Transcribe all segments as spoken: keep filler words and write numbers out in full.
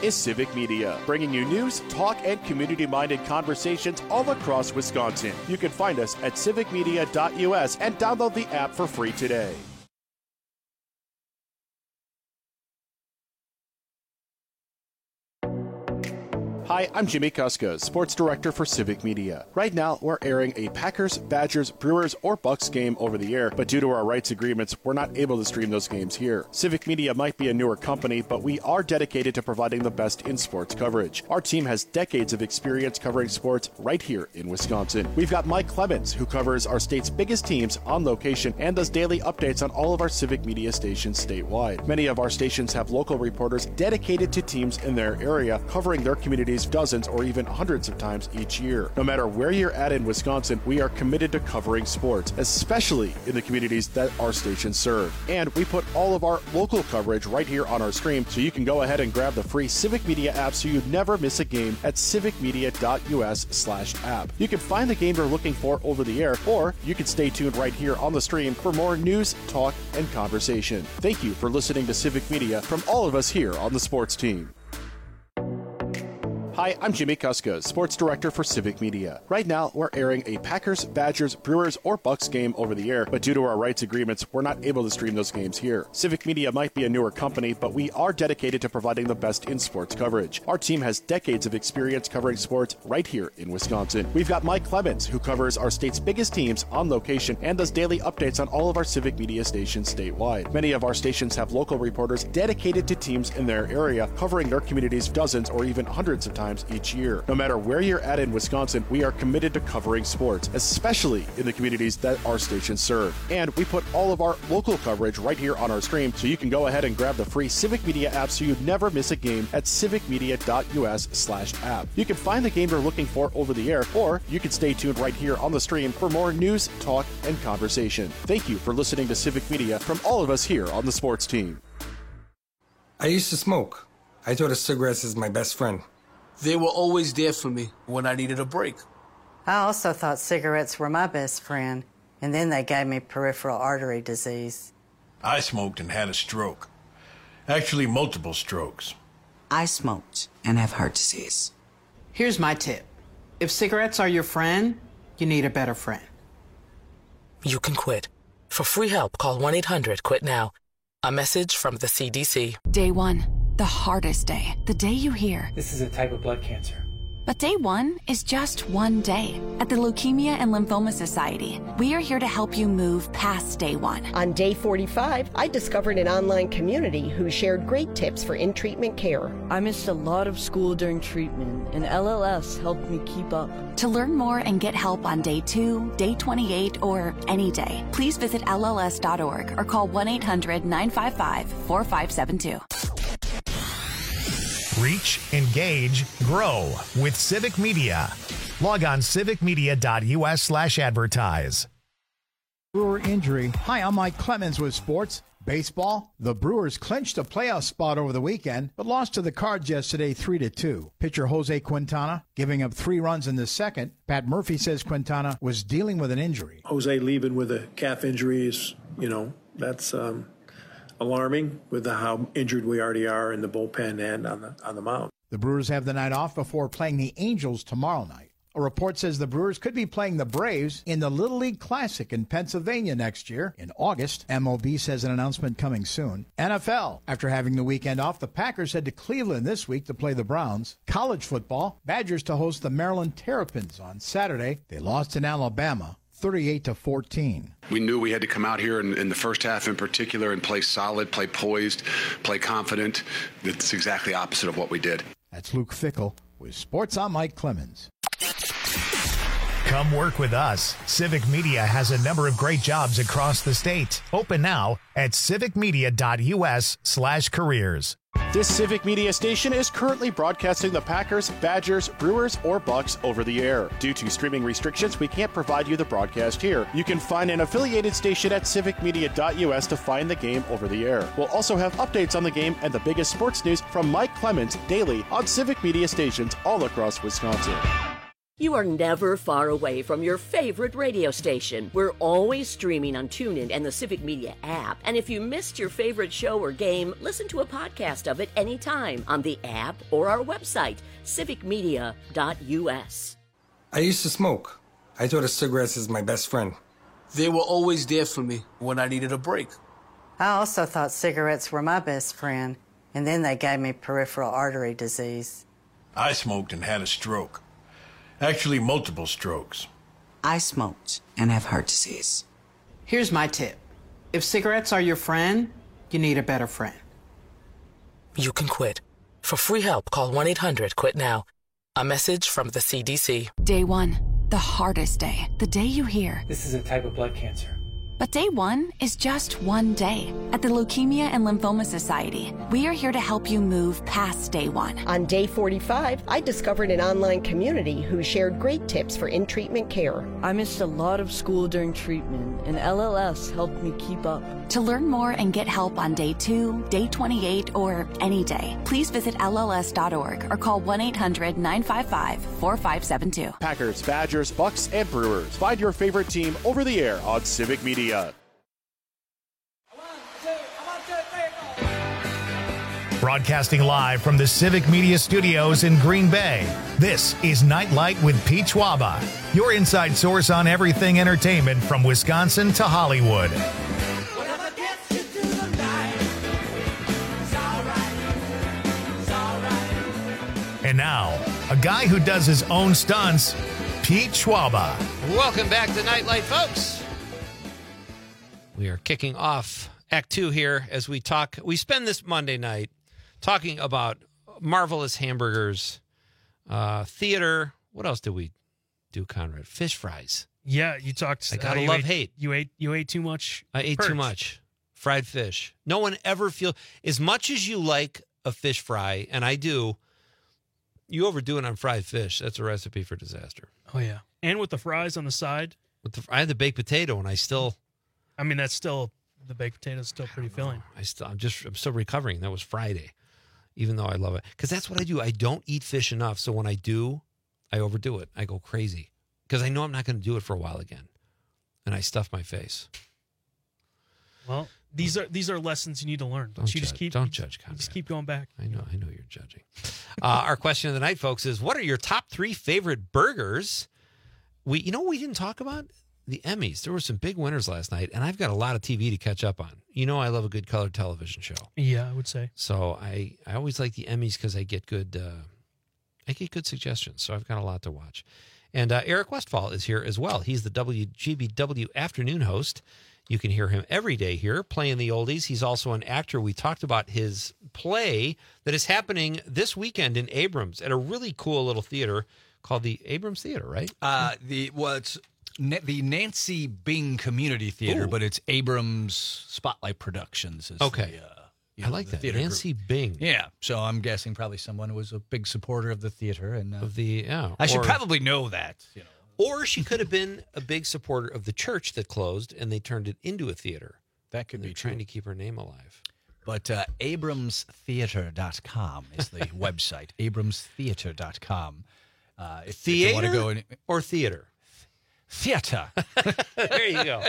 is Civic Media, bringing you news, talk, and community-minded conversations all across Wisconsin. You can find us at civic media dot U S and download the app for free today. Hi, I'm Jimmy Kuska, Sports Director for Civic Media. Right now, we're airing a Packers, Badgers, Brewers, or Bucks game over the air, but due to our rights agreements, we're not able to stream those games here. Civic Media might be a newer company, but we are dedicated to providing the best in sports coverage. Our team has decades of experience covering sports right here in Wisconsin. We've got Mike Clemens, who covers our state's biggest teams on location and does daily updates on all of our Civic Media stations statewide. Many of our stations have local reporters dedicated to teams in their area, covering their communities dozens or even hundreds of times each year. No matter where you're at in Wisconsin, we are committed to covering sports, especially in the communities that our stations serve. And we put all of our local coverage right here on our stream, so you can go ahead and grab the free Civic Media app so you never miss a game at civic media dot U S slash app. You can find the game you're looking for over the air, or you can stay tuned right here on the stream for more news, talk, and conversation. Thank you for listening to Civic Media from all of us here on the sports team. Hi, I'm Jimmy Kuska, Sports Director for Civic Media. Right now, we're airing a Packers, Badgers, Brewers, or Bucks game over the air, but due to our rights agreements, we're not able to stream those games here. Civic Media might be a newer company, but we are dedicated to providing the best in sports coverage. Our team has decades of experience covering sports right here in Wisconsin. We've got Mike Clemens, who covers our state's biggest teams on location and does daily updates on all of our Civic Media stations statewide. Many of our stations have local reporters dedicated to teams in their area, covering their communities dozens or even hundreds of times each year. No matter where you're at in Wisconsin, we are committed to covering sports, especially in the communities that our stations serve. And we put all of our local coverage right here on our stream, so you can go ahead and grab the free Civic Media app so you never miss a game at civic media dot U S slash app. You can find the game you're looking for over the air, or you can stay tuned right here on the stream for more news, talk, and conversation. Thank you for listening to Civic Media from all of us here on the sports team. I used to smoke. I thought of cigarettes as my best friend. They were always there for me when I needed a break. I also thought cigarettes were my best friend, and then they gave me peripheral artery disease. I smoked and had a stroke. Actually, multiple strokes. I smoked and have heart disease. Here's my tip. If cigarettes are your friend, you need a better friend. You can quit. For free help, call one eight hundred quit now. A message from the C D C. Day one. The hardest day, the day you hear, this is a type of blood cancer. But day one is just one day. At the Leukemia and Lymphoma Society, we are here to help you move past day one. On day forty-five, I discovered an online community who shared great tips for in-treatment care. I missed a lot of school during treatment, and L L S helped me keep up. To learn more and get help on day two, day twenty-eight, or any day, please visit L L S dot org or call one eight hundred nine five five four five seven two. Reach, engage, grow with Civic Media. Log on civic media dot U S slash advertise. Brewer injury. Hi, I'm Mike Clemens with sports. Baseball. The Brewers clinched a playoff spot over the weekend, but lost to the Cards yesterday three to two. Pitcher Jose Quintana giving up three runs in the second. Pat Murphy says Quintana was dealing with an injury. Jose leaving with a calf injury is, you know, that's um, alarming with the, how injured we already are in the bullpen and on the on the mound. The Brewers have the night off before playing the Angels tomorrow night. A report says the Brewers could be playing the Braves in the Little League Classic in Pennsylvania next year in August. M L B says an announcement coming soon. N F L. After having the weekend off, the Packers head to Cleveland this week to play the Browns. College football. Badgers to host the Maryland Terrapins on Saturday. They lost in Alabama thirty-eight to fourteen. We knew we had to come out here in, in the first half in particular and play solid, play poised, play confident. That's exactly opposite of what we did. That's Luke Fickell with Sports. I'm Mike Clemens. Come work with us. Civic Media has a number of great jobs across the state. Open now at civic media dot U S slash careers. This Civic Media station is currently broadcasting the Packers, Badgers, Brewers, or Bucks over the air. Due to streaming restrictions, we can't provide you the broadcast here. You can find an affiliated station at civic media dot U S to find the game over the air. We'll also have updates on the game and the biggest sports news from Mike Clemens daily on Civic Media stations all across Wisconsin. You are never far away from your favorite radio station. We're always streaming on TuneIn and the Civic Media app. And if you missed your favorite show or game, listen to a podcast of it anytime on the app or our website, civic media dot u s. I used to smoke. I thought of cigarettes as my best friend. They were always there for me when I needed a break. I also thought cigarettes were my best friend, and then they gave me peripheral artery disease. I smoked and had a stroke. Actually, multiple strokes. I smoked and have heart disease. Here's my tip. If cigarettes are your friend, you need a better friend. You can quit. For free help, call one eight hundred quit now. A message from the C D C. Day one, the hardest day. The day you hear, this is a type of blood cancer. But day one is just one day. At the Leukemia and Lymphoma Society, we are here to help you move past day one. On day forty-five, I discovered an online community who shared great tips for in-treatment care. I missed a lot of school during treatment, and L L S helped me keep up. To learn more and get help on day two, day twenty-eight, or any day, please visit L L S dot org or call one eight hundred nine five five four five seven two. Packers, Badgers, Bucks, and Brewers. Find your favorite team over the air on Civic Media. Broadcasting live from the Civic Media Studios in Green Bay, this is Nightlight with Pete Schwaba, your inside source on everything entertainment from Wisconsin to Hollywood. And now, a guy who does his own stunts, Pete Schwaba. Welcome back to Nightlight, folks. We are kicking off Act Two here as we talk. We spend this Monday night talking about marvelous hamburgers, uh, theater. What else did we do, Conrad? Fish fries. Yeah, you talked. I gotta uh, love ate, hate. You ate. You ate too much. I ate perch. too much fried fish. No one ever feel as much as you like a fish fry, and I do. You overdo it on fried fish. That's a recipe for disaster. Oh yeah, and with the fries on the side. With the, I had the baked potato, and I still. I mean, that's still the baked potato is still pretty filling. Know. I still, I'm just, I'm still recovering. That was Friday, even though I love it, because that's what I do. I don't eat fish enough, so when I do, I overdo it. I go crazy because I know I'm not going to do it for a while again, and I stuff my face. Well, these are these are lessons you need to learn. Don't you judge. just keep don't judge. Conrad. Just keep going back. I know. I know you're judging. uh, our question of the night, folks, is: what are your top three favorite burgers? We, you know, what we didn't talk about. The Emmys. There were some big winners last night, and I've got a lot of T V to catch up on. You know I love a good colored television show. Yeah, I would say. So I, I always like the Emmys because I get good uh, I get good suggestions. So I've got a lot to watch. And uh, Eric Westfall is here as well. He's the W G B W afternoon host. You can hear him every day here playing the oldies. He's also an actor. We talked about his play that is happening this weekend in Abrams at a really cool little theater called the Abrams Theater, right? Uh, the well, it's the Nancy Bing Community Theater, Ooh. But it's Abrams Spotlight Productions. Is okay. The, uh, I like that. Nancy group. Bing. Yeah. So I'm guessing probably someone who was a big supporter of the theater. And uh, of the, yeah. I should or, probably know that. You know. Or she could have been a big supporter of the church that closed and they turned it into a theater. That could and be trying true. to keep her name alive. But uh, Abrams Theater dot com is the website. Abrams Theater dot com. Uh, if, theater if you want to go in, or theater? Theater. There you go.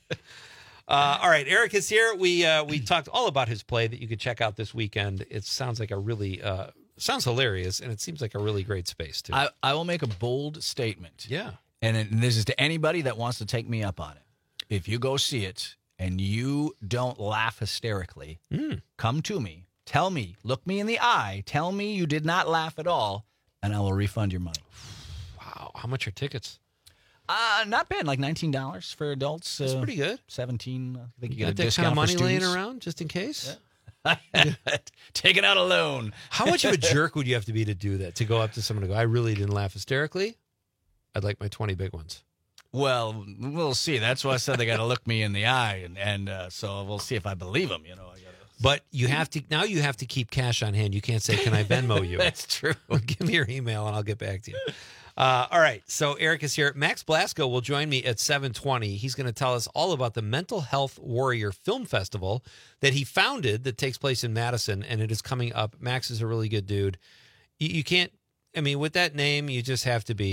Uh, all right, Eric is here. We uh, we talked all about his play that you could check out this weekend. It sounds like a really uh, sounds hilarious, and it seems like a really great space too. I, I will make a bold statement. Yeah, and, it, and this is to anybody that wants to take me up on it. If you go see it and you don't laugh hysterically, mm. come to me. Tell me, look me in the eye. Tell me you did not laugh at all, and I will refund your money. Wow, how much are tickets? Uh, not bad, like nineteen dollars for adults. That's uh, pretty good. Seventeen. I think you, you get got a that kind of money laying students. around just in case. Yeah. Taking out a loan. How much of a jerk would you have to be to do that? To go up to someone and go, "I really didn't laugh hysterically. I'd like my twenty big ones." Well, we'll see. That's why I said they got to look me in the eye, and and uh, so we'll see if I believe them. You know, I gotta. But you have to now. You have to keep cash on hand. You can't say, "Can I Venmo you?" That's true. Give me your email and I'll get back to you. Uh, all right. So Eric is here. Max Blasco will join me at seven twenty. He's going to tell us all about the Mental Health Warrior Film Festival that he founded that takes place in Madison, and it is coming up. Max is a really good dude. You, you can't. I mean, with that name, you just have to be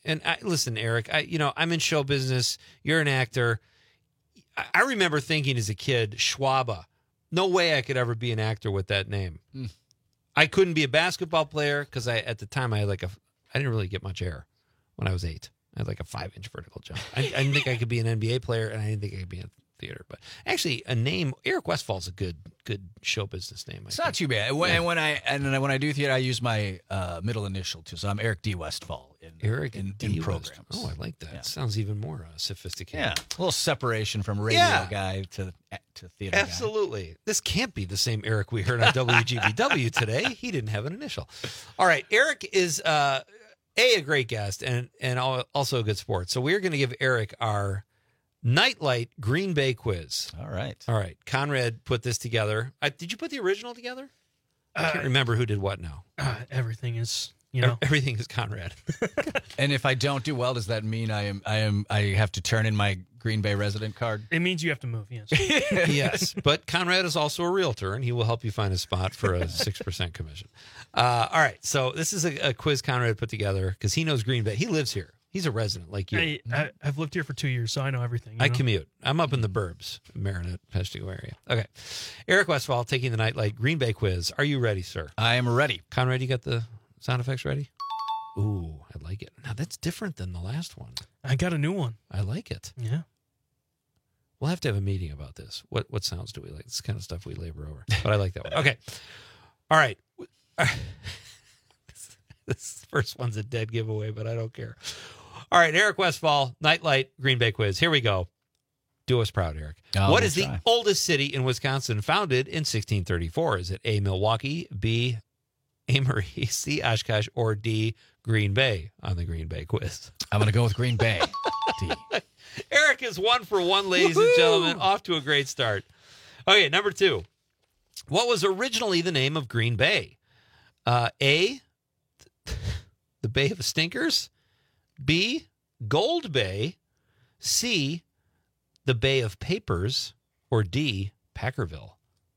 And I, listen, Eric, I, you know, I'm in show business. You're an actor. I, I remember thinking as a kid, Schwaba. No way I could ever be an actor with that name. Mm. I couldn't be a basketball player because I, at the time, I had like a, I didn't really get much hair when I was eight. I had like a five inch vertical jump. I, I didn't think I could be an N B A player, and I didn't think I could be in theater. But actually, a name, Eric Westfall's a good, good show business name. I It's think. not too bad. When, Yeah. and when I and then when I do theater, I use my uh, middle initial too. So I'm Eric D. Westfall in Eric in, D. in West. programs. Oh, I like that. Yeah. Sounds even more uh, sophisticated. Yeah, a little separation from radio Yeah. guy to to theater guy. Absolutely. This can't be the same Eric we heard on W G B W today. He didn't have an initial. All right. Eric is uh, a a great guest and and al- also a good sport. So we're going to give Eric our Nightlight Green Bay quiz. All right. All right. Conrad put this together. I, did you put the original together? I can't Uh, remember who did what now. Uh, everything is, you know. Everything is Conrad. And if I don't do well, does that mean I am I am I have to turn in my Green Bay resident card? It means you have to move, yes. Yes, but Conrad is also a realtor, and he will help you find a spot for a six percent commission. Uh, all right, so this is a, a quiz Conrad put together because he knows Green Bay. He lives here. He's a resident like you. I, I, I've lived here for two years, so I know everything. you I know? commute. I'm up in the burbs, Marinette, Peshtigo area. Okay. Eric Westfall taking the Nightlight Green Bay quiz. Are you ready, sir? I am ready. Conrad, you got the sound effects ready? Ooh, I like it. Now, that's different than the last one. I got a new one. I like it. Yeah. We'll have to have a meeting about this. What what sounds do we like? It's the kind of stuff we labor over. But I like that one. Okay. All right. This, this first one's a dead giveaway, but I don't care. All right, Eric Westfall, Nightlight Green Bay quiz. Here we go. Do us proud, Eric. Oh, what we'll is the try. oldest city in Wisconsin founded in sixteen thirty-four? Is it A, Milwaukee, B, Amory, C, Oshkosh, or D, Green Bay on the Green Bay quiz? I'm going to go with Green Bay. D. Eric is one for one, ladies and gentlemen. Off to a great start. Okay, number two. What was originally the name of Green Bay? Uh, A, the Bay of Stinkers. B, Gold Bay. C, the Bay of Papers. Or D, Packerville.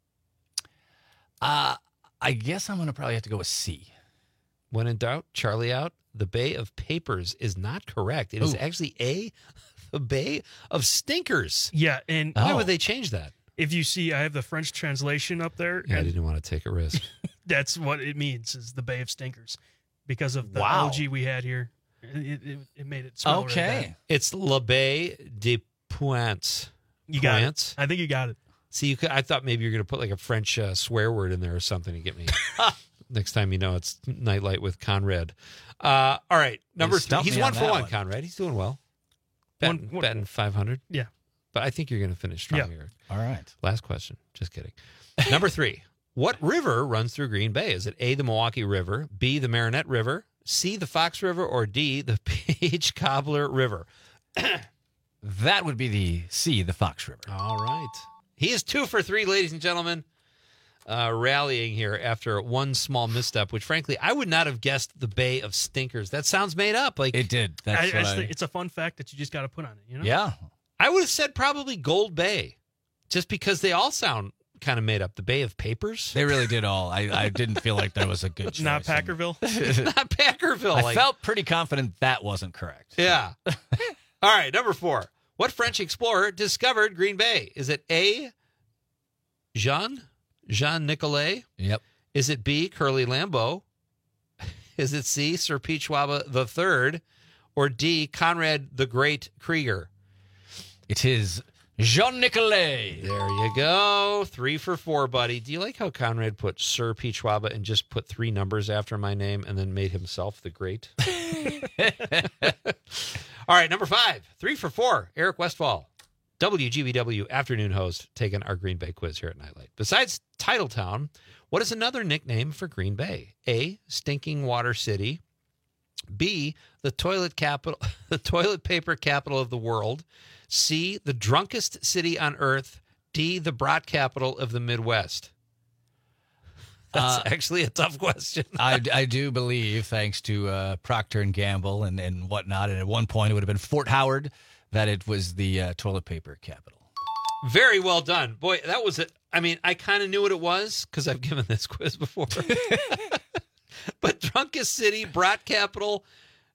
Uh, I guess I'm going to probably have to go with C. When in doubt, Charlie out. The Bay of Papers is not correct. It is Ooh. actually A, the Bay of Stinkers. Yeah, and Why would they change that? if you see, I have the French translation up there. Yeah, I and didn't want to take a risk. that's what it means, is the Bay of Stinkers. Because of the Wow. algae we had here. It, it, it made it smell really bad. It's La Baie de Pointe. You got it. Pointe. I think you got it. See, you could, I thought maybe you're going to put like a French uh, swear word in there or something to get me. Next time you know it's Nightlight with Conrad. Uh, all right, number three. stumped He's me one on for that one, one. Conrad. He's doing well. Betting, One- one- betting five hundred. Yeah. But I think you're going to finish strong Yeah. here. All right. Last question. Just kidding. Number three. What river runs through Green Bay? Is it A, the Milwaukee River, B, the Marinette River, C, the Fox River, or D, the Page Cobbler River? That would be the C, the Fox River. All right. He is two for three, ladies and gentlemen, uh, rallying here after one small misstep, which, frankly, I would not have guessed the Bay of Stinkers. That sounds made up. Like It did. I, That's I what just I- think it's a fun fact that you just got to put on it. You know? Yeah. I would have said probably Gold Bay, just because they all sound kind of made up. The Bay of Papers? They really did all. I, I didn't feel like that was a good choice. Not Packerville. Not Packerville. I like- felt pretty confident that wasn't correct. Yeah. All right, number four. What French explorer discovered Green Bay? Is it A, Jean? Jean Nicolet? Yep. Is it B, Curly Lambeau? Is it C, Sir Pete Schwaba the Third? Or D, Conrad the Great Krieger? It is Jean Nicolet. There you go. Three for four, buddy. Do you like how Conrad put Sir Pete Schwaba and just put three numbers after my name and then made himself the Great? All right, number five. Three for four. Eric Westfall, W G B W afternoon host, taking our Green Bay quiz here at Nightlight. Besides Titletown, what is another nickname for Green Bay? A, Stinking Water City. B, the toilet capital, the toilet paper capital of the world. C, the drunkest city on earth. D, the brat capital of the Midwest. That's Uh, actually a tough question. I, I do believe, thanks to uh, Procter and Gamble and, and whatnot, and at one point it would have been Fort Howard, that it was the uh, toilet paper capital. Very well done. Boy, that was it. I mean, I kind of knew what it was because I've given this quiz before. But drunkest city, brat capital,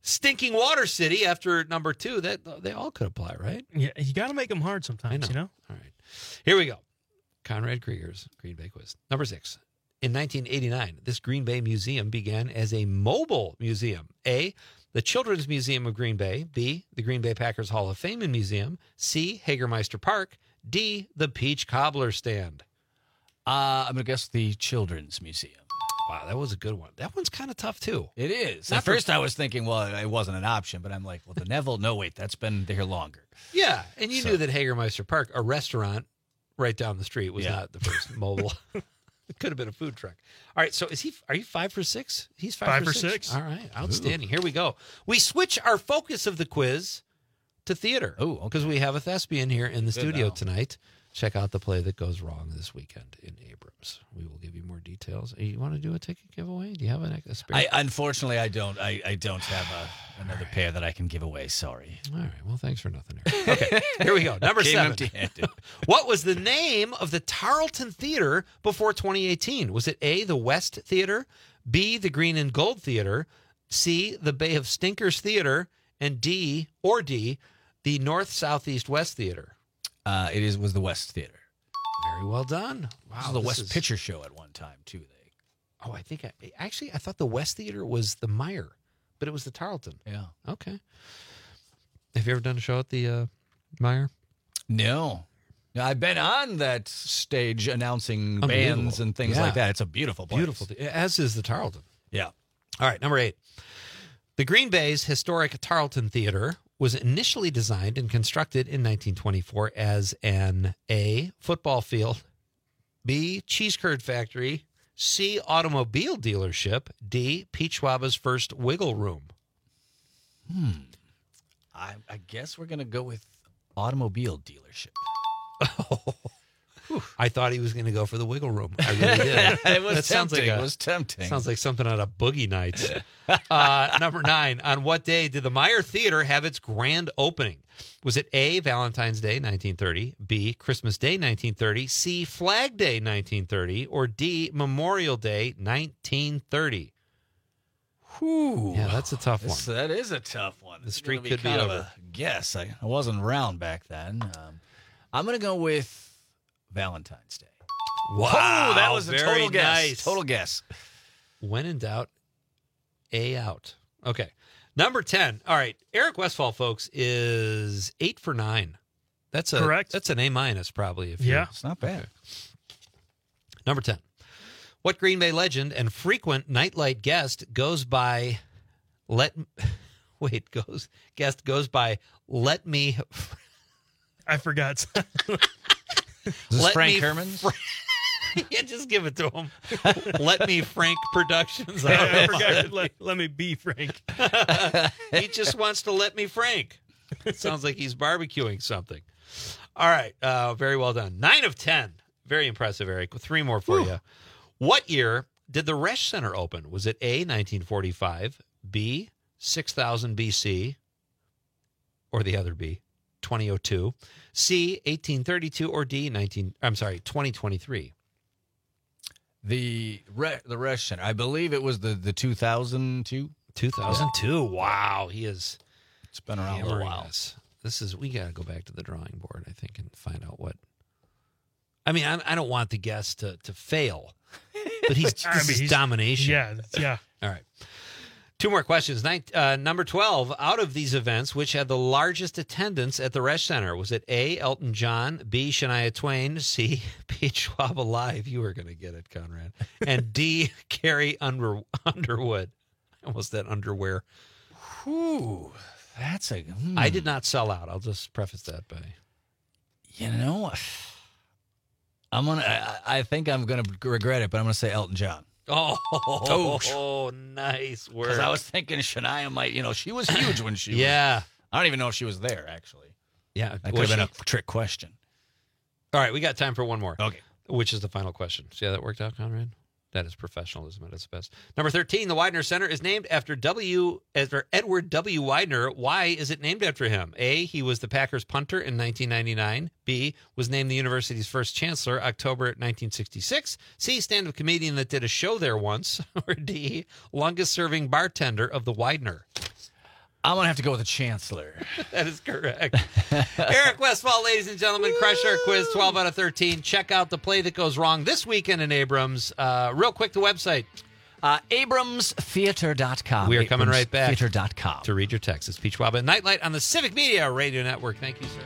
Stinking Water City after number two. That they all could apply, right? Yeah, you got to make them hard sometimes, know. you know? All right. Here we go. Conrad Krieger's Green Bay quiz. Number six. In nineteen eighty-nine, this Green Bay museum began as a mobile museum. A, the Children's Museum of Green Bay. B, the Green Bay Packers Hall of Fame and Museum. C, Hagermeister Park. D, the Peach Cobbler Stand. Uh, I'm going to guess the Children's Museum. Wow, that was a good one. That one's kind of tough, too. It is. Not At first, I was thinking, well, it wasn't an option, but I'm like, well, the Neville, no, wait, that's been there longer. Yeah, and you So- knew that Hagermeister Park, a restaurant right down the street, was Yeah. not the first mobile. It could have been a food truck. All right, so is he? Are you five for six? He's five, Five for for six. six. All right, outstanding. Here we go. We switch our focus of the quiz to theater. Oh, okay. Because we have a thespian here in the Good studio now. tonight. Check out the play that goes wrong this weekend in Abrams. We will give you more details. You want to do a ticket giveaway? Do you have an, a spare? I unfortunately I don't I, I don't have a, another right. pair that I can give away. Sorry. All right. Well, thanks for nothing, Eric. Okay, here we go. Number Came seven. empty-handed. What was the name of the Tarleton Theater before twenty eighteen? Was it A, the West Theater, B, the Green and Gold Theater, C, the Bay of Stinkers Theater, and D, or D, the North Southeast West Theater? Uh, it is was the West Theater. Very well done. Wow, This was the this West is- Picture Show at one time too. They. Oh, I think I actually I thought the West Theater was the Meyer, but it was the Tarleton. Yeah. Okay. Have you ever done a show at the uh, Meyer? No. No, I've been on that stage announcing Unbelievable. bands and things Yeah. like that. It's a beautiful place. Beautiful, as is the Tarleton. Yeah. All right, number eight. The Green Bay's historic Tarleton Theater was initially designed and constructed in nineteen twenty-four as an A, football field, B, cheese curd factory, C, automobile dealership, D, Pete Schwaba's first wiggle room. Hmm. I, I guess we're going to go with automobile dealership. I thought he was going to go for the wiggle room. I really did. It was That sounds tempting. like a- It was tempting. Sounds like something out of Boogie Nights. uh, number nine. On what day did the Meyer Theater have its grand opening? Was it A, Valentine's Day, nineteen thirty, B, Christmas Day, nineteen thirty, C, Flag Day, nineteen thirty, or D, Memorial Day, nineteen thirty? Whew. Yeah, that's a tough This- one. That is a tough one. The This is streak gonna could be kind of over. a guess. I, I wasn't around back then. Um, I'm going to go with Valentine's Day. Wow, Oh, that was a very total guess. nice. Total guess. When in doubt, A out. Okay. Number ten. All right. Eric Westfall, folks, is eight for nine. That's a Correct. That's an A minus, probably. If Yeah. you- It's not bad. Okay. Number ten. What Green Bay legend and frequent nightlight guest goes by let wait, goes guest goes by let me I forgot. Is this Let Frank me Herman? fr- yeah, just give it to him. Let me Frank Productions. Yeah, I forgot. Let, let me be Frank. He just wants to let me Frank. Sounds like he's barbecuing something. All right. Uh, very well done. Nine of ten. Very impressive, Eric. Three more for you. What year did the Resch Center open? Was it A, nineteen forty-five, B, six thousand B C, or the other B, twenty oh two, C, eighteen thirty-two, or D, nineteen, I'm sorry, twenty twenty-three? The Re- the Resch Center. I believe it was the, the two thousand two. two thousand two. Wow. He is It's been around a little hammering while. us. This is, we got to go back to the drawing board, I think, and find out what. I mean, I, I don't want the guest to, to fail, but he's, I this mean, is he's- domination. Yeah, yeah. All right. Two more questions. Nin- uh, number twelve, out of these events, which had the largest attendance at the Resch Center? Was it A, Elton John, B, Shania Twain, C, Pete Schwab Alive? You were going to get it, Conrad. And D, Carrie Under- Underwood. I almost said underwear. Whew. That's a. hmm. I did not sell out. I'll just preface that by. You know, I'm gonna. I, I think I'm gonna regret it, but I'm gonna say Elton John. Oh, Oh. oh nice work. Because I was thinking Shania might. You know, she was huge when she. was. Yeah. I don't even know if she was there actually. Yeah. That could was have been she? a trick question. All right, we got time for one more. Okay. Which is the final question. See how that worked out, Conrad? That is professionalism at its best. Number thirteen, the Widener Center is named after W. After Edward W. Widener. Why is it named after him? A, he was the Packers punter in nineteen ninety-nine. B, was named the university's first chancellor October nineteen sixty-six. C, stand-up comedian that did a show there once. Or D, longest-serving bartender of the Widener. I'm going to have to go with the Chancellor. That is correct. Eric Westfall, ladies and gentlemen, crushed our quiz, twelve out of thirteen. Check out the play that goes wrong this weekend in Abrams. Uh, real quick, the website. Uh, Abrams Theater dot com. We are coming right back Theater dot com. to read your text. It's Peach Waba Nightlight on the Civic Media Radio Network. Thank you, sir.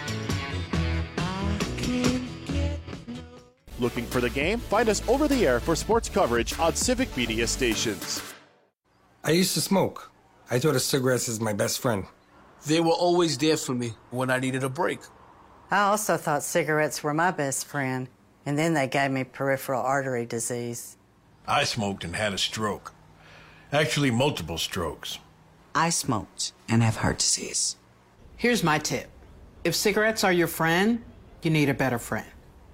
Looking for the game? Find us over the air for sports coverage on Civic Media stations. I used to smoke. I thought of cigarettes as my best friend. They were always there for me when I needed a break. I also thought cigarettes were my best friend, and then they gave me peripheral artery disease. I smoked and had a stroke. Actually, multiple strokes. I smoked and have heart disease. Here's my tip. If cigarettes are your friend, you need a better friend.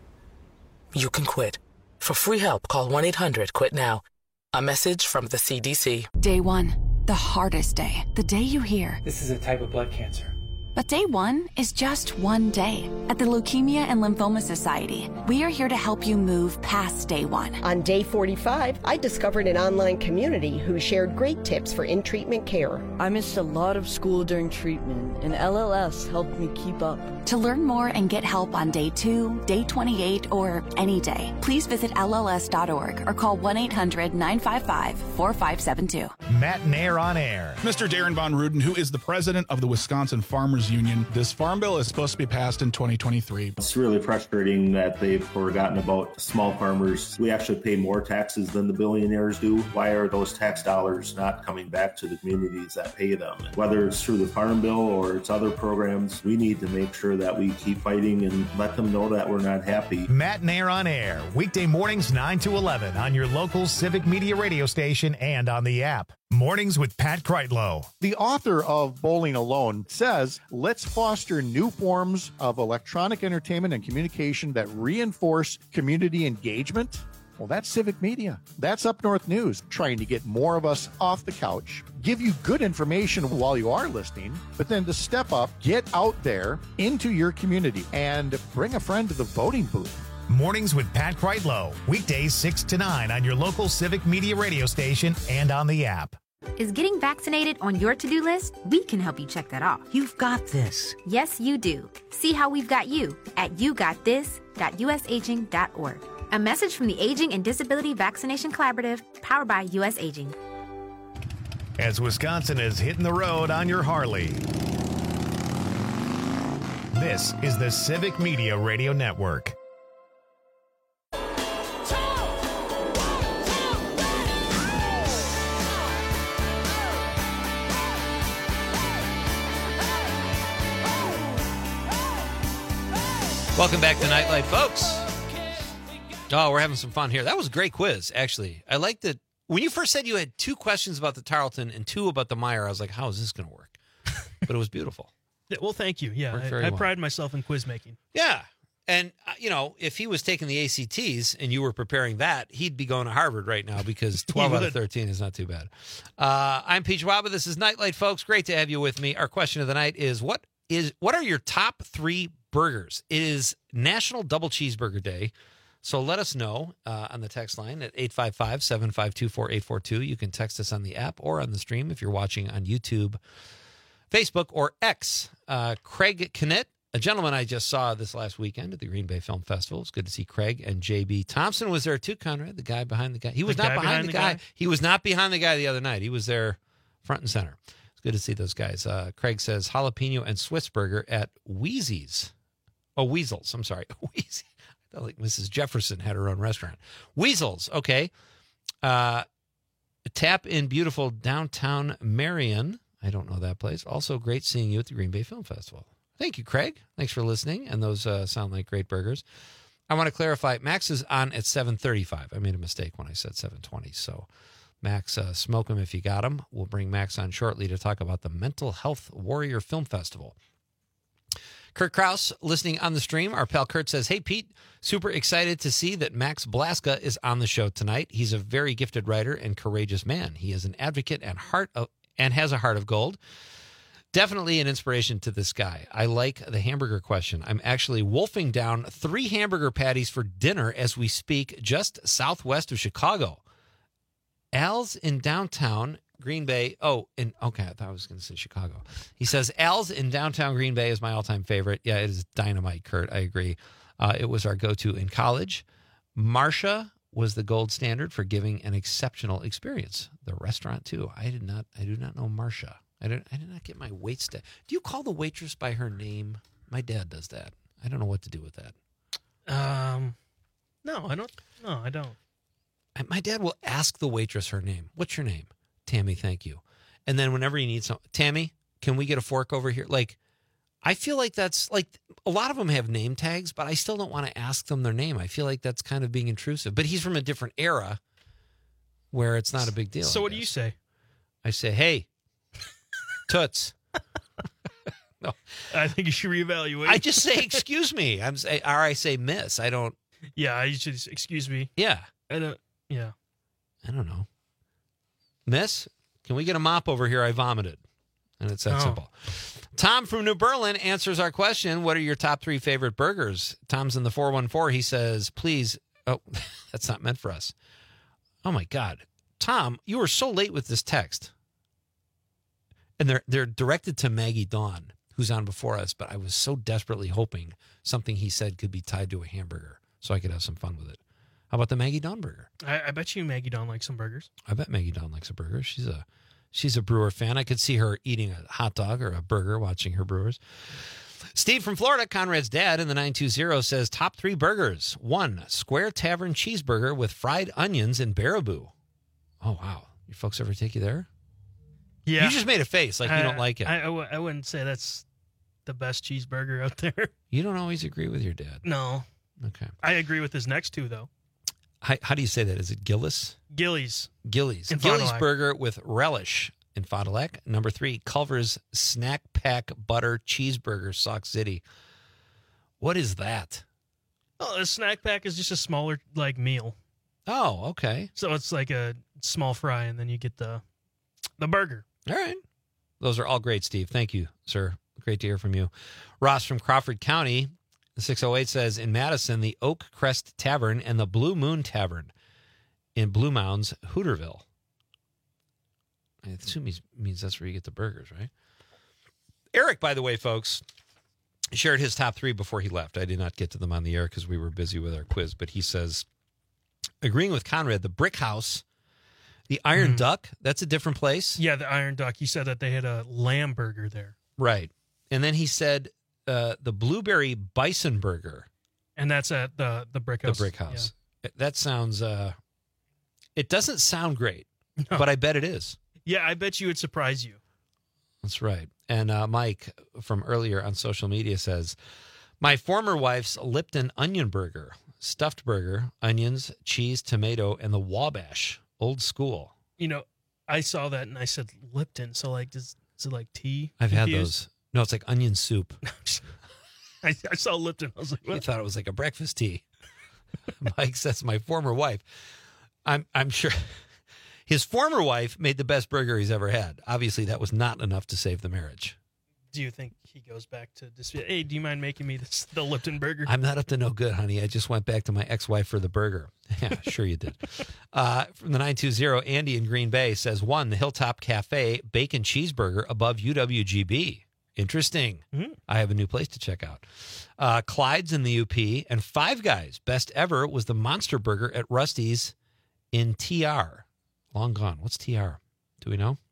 You can quit. For free help, call one eight hundred quit now. A message from the C D C. Day one, the hardest day. The day you hear, this is a type of blood cancer. But day one is just one day. At the Leukemia and Lymphoma Society, we are here to help you move past day one. On day forty-five, I discovered an online community who shared great tips for in-treatment care. I missed a lot of school during treatment, and L L S helped me keep up. To learn more and get help on day two, day twenty-eight, or any day, please visit L L S dot org or call one eight hundred nine five five four five seven two. Matt Nair on air. Mister Darren Von Ruden, who is the president of the Wisconsin Farmers Union. This farm bill is supposed to be passed in twenty twenty-three. It's really frustrating that they've forgotten about small farmers. We actually pay more taxes than the billionaires do. Why are those tax dollars not coming back to the communities that pay them? Whether it's through the farm bill or it's other programs, we need to make sure that we keep fighting and let them know that we're not happy. Matt Nair on air, weekday mornings nine to eleven on your local Civic Media radio station and on the app. Mornings with Pat Kreitlow. The author of Bowling Alone says, let's foster new forms of electronic entertainment and communication that reinforce community engagement. Well, that's Civic Media. That's Up North News, trying to get more of us off the couch, give you good information while you are listening, but then to step up, get out there into your community and bring a friend to the voting booth. Mornings with Pat Kreitlow, weekdays six to nine on your local Civic Media radio station and on the app. Is getting vaccinated on your to-do list? We can help you check that off. You've got this. Yes, you do. See how we've got you at you got this dot u s aging dot org. A message from the Aging and Disability Vaccination Collaborative, powered by U S Aging. As Wisconsin is hitting the road on your Harley, this is the Civic Media Radio Network. Welcome back to Nightlight, folks. Oh, we're having some fun here. That was a great quiz, actually. I liked it. When you first said you had two questions about the Tarleton and two about the Meyer, I was like, how is this going to work? But it was beautiful. Yeah, well, thank you. Yeah, I, I well. pride myself in quiz making. Yeah. And, uh, you know, if he was taking the A C Ts and you were preparing that, he'd be going to Harvard right now because twelve out of thirteen is not too bad. Uh, I'm Peach Waba. This is Nightlight, folks. Great to have you with me. Our question of the night is, what is what are your top three burgers? It is National Double Cheeseburger Day. So let us know uh, on the text line at eight five five, seven five two, four eight four two. You can text us on the app or on the stream if you're watching on YouTube, Facebook, or X. Uh, Craig Kennett, a gentleman I just saw this last weekend at the Green Bay Film Festival. It's good to see Craig. And J B Thompson was there too, Conrad, the guy behind the guy. He was the not behind, behind the, the guy. guy. He was not behind the guy the other night. He was there front and center. It's good to see those guys. Uh, Craig says jalapeno and Swiss burger at Wheezy's. Oh, Weasels. I'm sorry. Wheezy. I thought like Missus Jefferson had her own restaurant. Weasels. Okay. Uh, tap in beautiful downtown Marion. I don't know that place. Also great seeing you at the Green Bay Film Festival. Thank you, Craig. Thanks for listening. And those uh, sound like great burgers. I want to clarify, Max is on at seven thirty-five. I made a mistake when I said seven twenty. So, Max, uh, smoke him if you got him. We'll bring Max on shortly to talk about the Mental Health Warrior Film Festival. Kurt Kraus, listening on the stream. Our pal Kurt says, hey, Pete, super excited to see that Max Blaska is on the show tonight. He's a very gifted writer and courageous man. He is an advocate and heart of, and has a heart of gold. Definitely an inspiration to this guy. I like the hamburger question. I'm actually wolfing down three hamburger patties for dinner as we speak, just southwest of Chicago. Al's in downtown Green Bay. Oh, and okay, I thought I was going to say Chicago. He says, Al's in downtown Green Bay is my all-time favorite. Yeah, it is dynamite, Kurt. I agree. Uh, it was our go-to in college. Marcia was the gold standard for giving an exceptional experience. The restaurant, too. I did not I do not know Marcia. I did, I did not get my wait staff. Do you call the waitress by her name? My dad does that. I don't know what to do with that. Um, no, I don't. No, I don't. I, my dad will ask the waitress her name. What's your name? Tammy, thank you. And then whenever he needs something, Tammy, can we get a fork over here? Like, I feel like that's like a lot of them have name tags, but I still don't want to ask them their name. I feel like that's kind of being intrusive. But he's from a different era where it's not a big deal. So what do you say? I say, hey, Toots. No, I think you should reevaluate. I just say, excuse me. I'm say, or I say, miss. I don't. Yeah, I should excuse me. Yeah. I don't. Yeah. I don't know. Miss, can we get a mop over here? I vomited. And it's that Oh. simple. Tom from New Berlin answers our question. What are your top three favorite burgers? Tom's in the four one four. He says, please. Oh, that's not meant for us. Oh, my God. Tom, you were so late with this text. And they're they're directed to Maggie Dawn, who's on before us, but I was so desperately hoping something he said could be tied to a hamburger so I could have some fun with it. How about the Maggie Dawn burger? I, I bet you Maggie Dawn likes some burgers. I bet Maggie Dawn likes a burger. She's a she's a Brewer fan. I could see her eating a hot dog or a burger watching her Brewers. Steve from Florida, Conrad's dad in the nine two zero says top three burgers. One, Square Tavern cheeseburger with fried onions and Baraboo. Oh, wow. Your folks ever take you there? Yeah. You just made a face like you I- don't like it. I, I, w- I wouldn't say that's the best cheeseburger out there. You don't always agree with your dad. No. Okay. I agree with his next two, though. How, how do you say that? Is it Gillis? Gillies. Gillies. In Fond Gillies du Lac. burger with relish in Fond du Lac. Number three, Culver's Snack Pack Butter Cheeseburger, Sauk City. What is that? Oh, a snack pack is just a smaller, like, meal. Oh, okay. So it's like a small fry, and then you get the the burger. All right. Those are all great, Steve. Thank you, sir. Great to hear from you. Ross from Crawford County, six oh eight says, in Madison, the Oak Crest Tavern and the Blue Moon Tavern in Blue Mounds, Hooterville. I assume he means that's where you get the burgers, right? Eric, by the way, folks, shared his top three before he left. I did not get to them on the air because we were busy with our quiz, but he says, agreeing with Conrad, the Brick House, the Iron Mhm. Duck, that's a different place. Yeah, the Iron Duck. He said that they had a lamb burger there. Right. And then he said uh, the Blueberry Bison Burger. And that's at the, the Brick House. The Brick House. That sounds, uh, it doesn't sound great, but I bet it is. Yeah, I bet you it'd surprise you. That's right. And uh, Mike from earlier on social media says, my former wife's Lipton Onion Burger, stuffed burger, onions, cheese, tomato, and the Wabash, old school. You know, I saw that and I said Lipton. So, like, does, is it like tea? I've had infused? those. No, it's like onion soup. I, I saw Lipton. I was like, You what? thought it was like a breakfast tea. Mike says, my former wife. I'm I'm sure his former wife made the best burger he's ever had. Obviously, that was not enough to save the marriage. Do you think he goes back to this? Hey, do you mind making me this, the Lipton burger? I'm not up to no good, honey. I just went back to my ex-wife for the burger. Yeah, sure you did. Uh, from the nine two zero, Andy in Green Bay says, one, the Hilltop Cafe Bacon Cheeseburger above U W G B. Interesting. Mm-hmm. I have a new place to check out. Uh, Clyde's in the U P, and Five Guys. Best ever was the Monster Burger at Rusty's in T R. Long gone. What's T R? Do we know?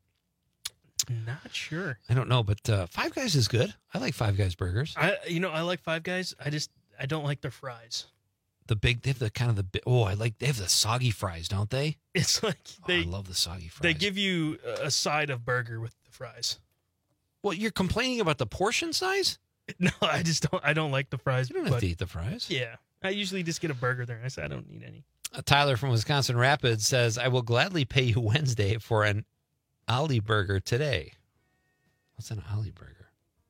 Not sure. I don't know, but uh, Five Guys is good. I like Five Guys burgers. I, you know, I like Five Guys. I just, I don't like their fries. The big, they have the kind of the big, oh, I like, they have the soggy fries, don't they? It's like they, oh, I love the soggy fries. they give you a side of burger with the fries. Well, you're complaining about the portion size? No, I just don't. I don't like the fries. You don't have to eat the fries. Yeah, I usually just get a burger there, and I say I don't need any. Uh, Tyler from Wisconsin Rapids says, I will gladly pay you Wednesday for an Ollie burger today. What's an Ollie burger?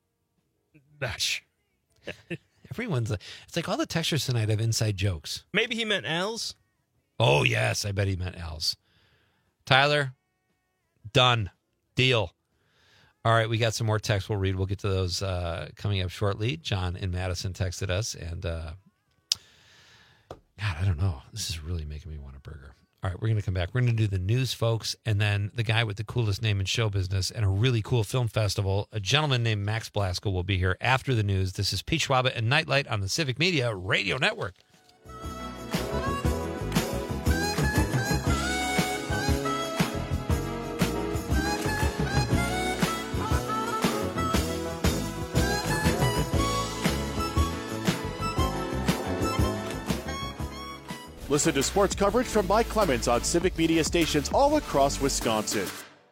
Gosh. Everyone's like, it's like all the textures tonight have inside jokes. Maybe he meant Al's. Oh, yes. I bet he meant Al's. Tyler, done. Deal. All right. We got some more texts we'll read. We'll get to those uh, coming up shortly. John in Madison texted us. And, uh, God, I don't know. This is really making me want a burger. All right, we're going to come back. We're going to do the news, folks, and then the guy with the coolest name in show business and a really cool film festival, a gentleman named Max Blasco, will be here after the news. This is Pete Schwaba and Nightlight on the Civic Media Radio Network. Listen to sports coverage from Mike Clemens on Civic Media stations all across Wisconsin.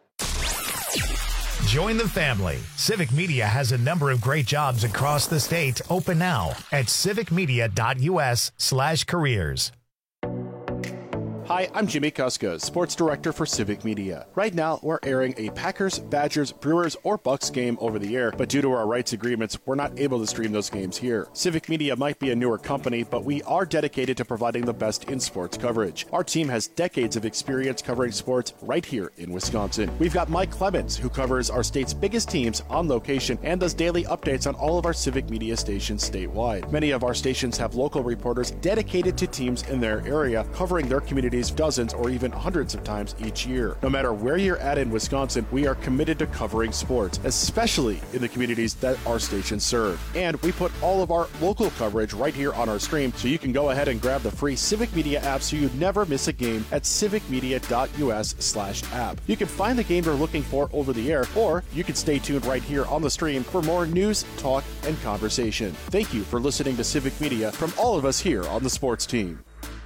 Join the family. Civic Media has a number of great jobs across the state open now at civicmedia.us slash careers. Hi, I'm Jimmy Kuska, Sports Director for Civic Media. Right now, we're airing a Packers, Badgers, Brewers, or Bucks game over the air, but due to our rights agreements, we're not able to stream those games here. Civic Media might be a newer company, but we are dedicated to providing the best in sports coverage. Our team has decades of experience covering sports right here in Wisconsin. We've got Mike Clemens, who covers our state's biggest teams on location and does daily updates on all of our Civic Media stations statewide. Many of our stations have local reporters dedicated to teams in their area, covering their communities dozens or even hundreds of times each year. No matter where you're at in Wisconsin, we are committed to covering sports, especially in the communities that our stations serve. And we put all of our local coverage right here on our stream, so you can go ahead and grab the free Civic Media app so you never miss a game at civicmedia.us slash app. You can find the game you're looking for over the air, or you can stay tuned right here on the stream for more news, talk, and conversation. Thank you for listening to Civic Media from all of us here on the sports team.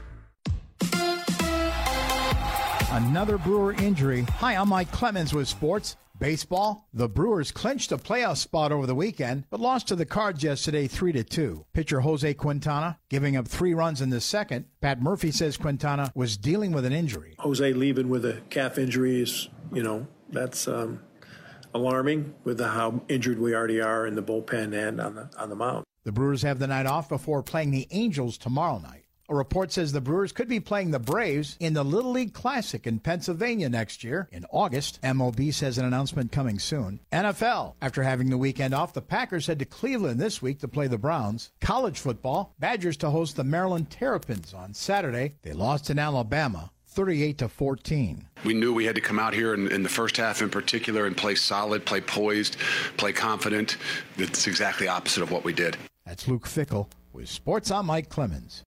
Another Brewer injury. Hi, I'm Mike Clemens with sports. Baseball, the Brewers clinched a playoff spot over the weekend, but lost to the Cards yesterday three to two. Pitcher Jose Quintana giving up three runs in the second. Pat Murphy says Quintana was dealing with an injury. Jose leaving with a calf injury is, you know, that's um, alarming with the, how injured we already are in the bullpen and on the, on the mound. The Brewers have the night off before playing the Angels tomorrow night. A report says the Brewers could be playing the Braves in the Little League Classic in Pennsylvania next year in August. M L B says an announcement coming soon. N F L. After having the weekend off, the Packers head to Cleveland this week to play the Browns. College football. Badgers to host the Maryland Terrapins on Saturday. They lost in Alabama, thirty-eight to fourteen. We knew we had to come out here in, in the first half in particular and play solid, play poised, play confident. It's exactly opposite of what we did. That's Luke Fickle with Sports. I'm Mike Clemens.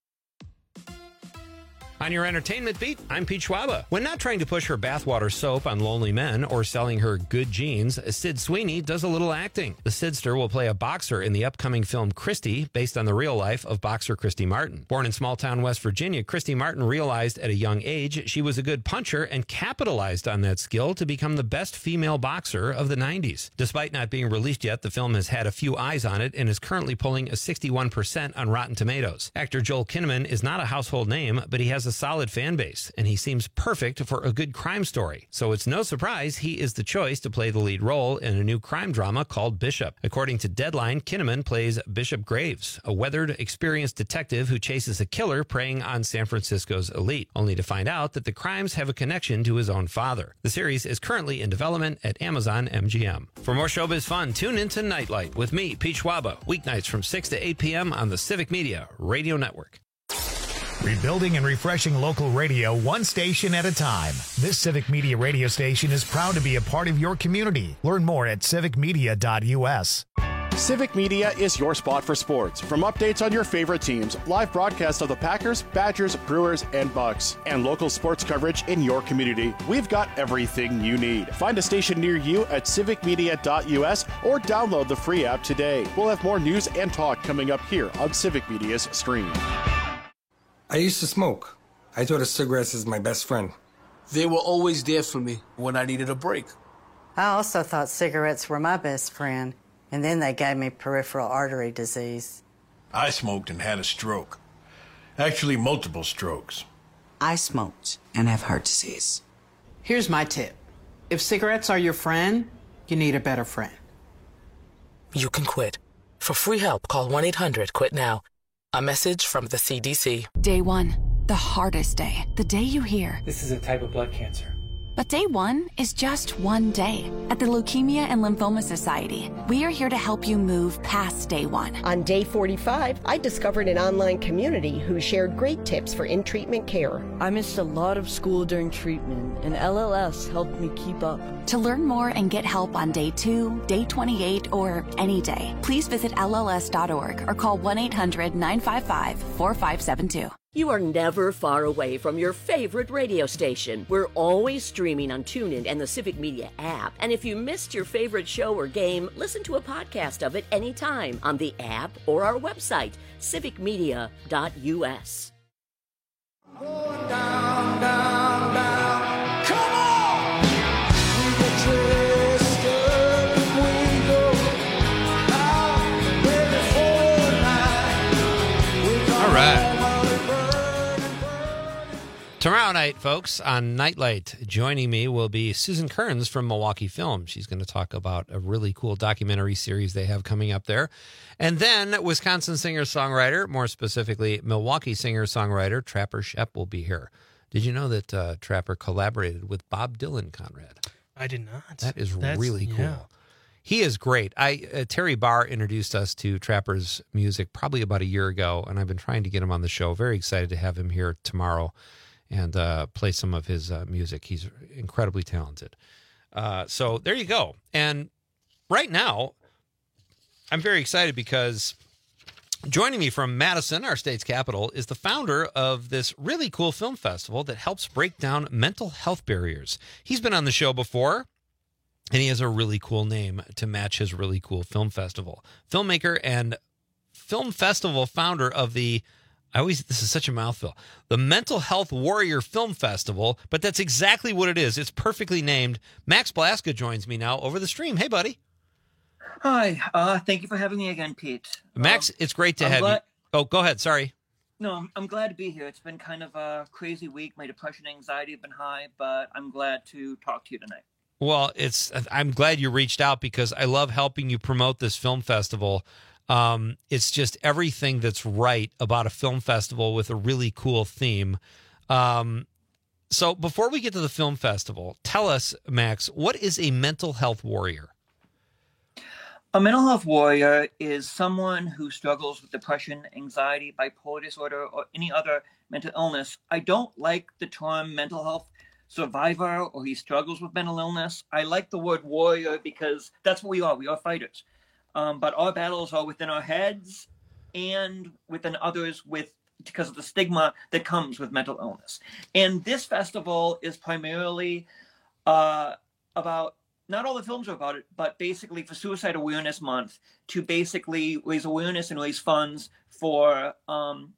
On your entertainment beat, I'm Pete Schwaba. When not trying to push her bathwater soap on lonely men or selling her good jeans, Sid Sweeney does a little acting. The Sidster will play a boxer in the upcoming film Christy, based on the real life of boxer Christy Martin. Born in small-town West Virginia, Christy Martin realized at a young age she was a good puncher and capitalized on that skill to become the best female boxer of the nineties. Despite not being released yet, the film has had a few eyes on it and is currently pulling a sixty-one percent on Rotten Tomatoes. Actor Joel Kinnaman is not a household name, but he has a solid fan base, and he seems perfect for a good crime story. So it's no surprise he is the choice to play the lead role in a new crime drama called Bishop. According to Deadline, Kinnaman plays Bishop Graves, a weathered, experienced detective who chases a killer preying on San Francisco's elite, only to find out that the crimes have a connection to his own father. The series is currently in development at Amazon M G M. For more showbiz fun, tune into Nightlight with me, Pete Schwaba, weeknights from six to eight p.m. on the Civic Media Radio Network. Rebuilding and refreshing local radio one station at a time. This Civic Media radio station is proud to be a part of your community. Learn more at civic media dot u s. Civic Media is your spot for sports. From updates on your favorite teams, live broadcasts of the Packers, Badgers, Brewers, and Bucks, and local sports coverage in your community, we've got everything you need. Find a station near you at civic media dot u s or download the free app today. We'll have more news and talk coming up here on Civic Media's stream. I used to smoke. I thought cigarettes is my best friend. They were always there for me when I needed a break. I also thought cigarettes were my best friend, and then they gave me peripheral artery disease. I smoked and had a stroke. Actually, multiple strokes. I smoked and have heart disease. Here's my tip. If cigarettes are your friend, you need a better friend. You can quit. For free help, call one eight hundred quit now. A message from the C D C. Day one, the hardest day. The day you hear, this is a type of blood cancer. But day one is just one day. At the Leukemia and Lymphoma Society, we are here to help you move past day one. On day forty-five, I discovered an online community who shared great tips for in-treatment care. I missed a lot of school during treatment, and L L S helped me keep up. To learn more and get help on day two, day twenty-eight, or any day, please visit L L S dot org or call one eight hundred nine five five four five seven two. You are never far away from your favorite radio station. We're always streaming on TuneIn and the Civic Media app. And if you missed your favorite show or game, listen to a podcast of it anytime on the app or our website, civic media dot U S. Going down, down, down. Come on! We get twisted, we go out, ready for night. All right. Tomorrow night, folks, on Nightlight, joining me will be Susan Kearns from Milwaukee Film. She's going to talk about a really cool documentary series they have coming up there. And then Wisconsin singer-songwriter, more specifically Milwaukee singer-songwriter Trapper Schoepp will be here. Did you know that uh, Trapper collaborated with Bob Dylan, Conrad? I did not. That is That's, really cool. yeah. He is great. I uh, Terry Barr introduced us to Trapper's music probably about a year ago, and I've been trying to get him on the show. Very excited to have him here tomorrow and uh, play some of his uh, music. He's incredibly talented. Uh, so there you go. And right now, I'm very excited because joining me from Madison, our state's capital, is the founder of this really cool film festival that helps break down mental health barriers. He's been on the show before, and he has a really cool name to match his really cool film festival. Filmmaker and film festival founder of the I always, this is such a mouthful, the Mental Health Warrior Film Festival, but that's exactly what it is. It's perfectly named. Max Blaska joins me now over the stream. Hey, buddy. Hi. Uh, thank you for having me again, Pete. Max, um, it's great to I'm have glad- you. Oh, go ahead. Sorry. No, I'm, I'm glad to be here. It's been kind of a crazy week. My depression and anxiety have been high, but I'm glad to talk to you tonight. Well, it's. I'm glad you reached out because I love helping you promote this film festival. Um, it's just everything that's right about a film festival with a really cool theme. Um, so before we get to the film festival, tell us, Max, what is a mental health warrior? A mental health warrior is someone who struggles with depression, anxiety, bipolar disorder, or any other mental illness. I don't like the term mental health survivor or he struggles with mental illness. I like the word warrior because that's what we are. We are fighters. Um, but our battles are within our heads and within others with because of the stigma that comes with mental illness. And this festival is primarily uh, about, not all the films are about it, but basically for Suicide Awareness Month to basically raise awareness and raise funds for um,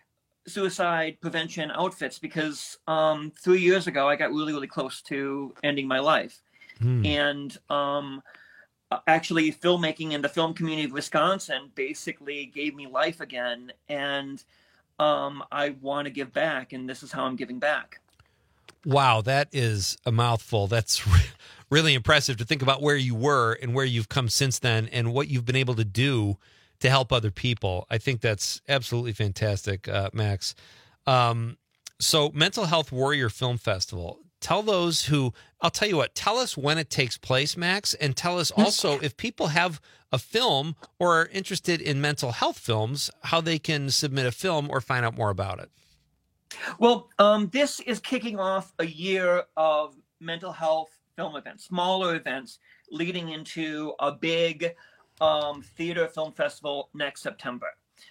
suicide prevention outfits because um, three years ago I got really, really close to ending my life. Hmm. And um, actually filmmaking in the film community of Wisconsin basically gave me life again. And um, I want to give back, and this is how I'm giving back. Wow, that is a mouthful. That's re- really impressive to think about where you were and where you've come since then and what you've been able to do to help other people. I think that's absolutely fantastic, uh, Max. Um, so Mental Health Warrior Film Festival, tell those who, I'll tell you what, tell us when it takes place, Max, and tell us also if people have a film or are interested in mental health films, how they can submit a film or find out more about it. Well, um, this is kicking off a year of mental health film events, smaller events, leading into a big um, theater film festival next September.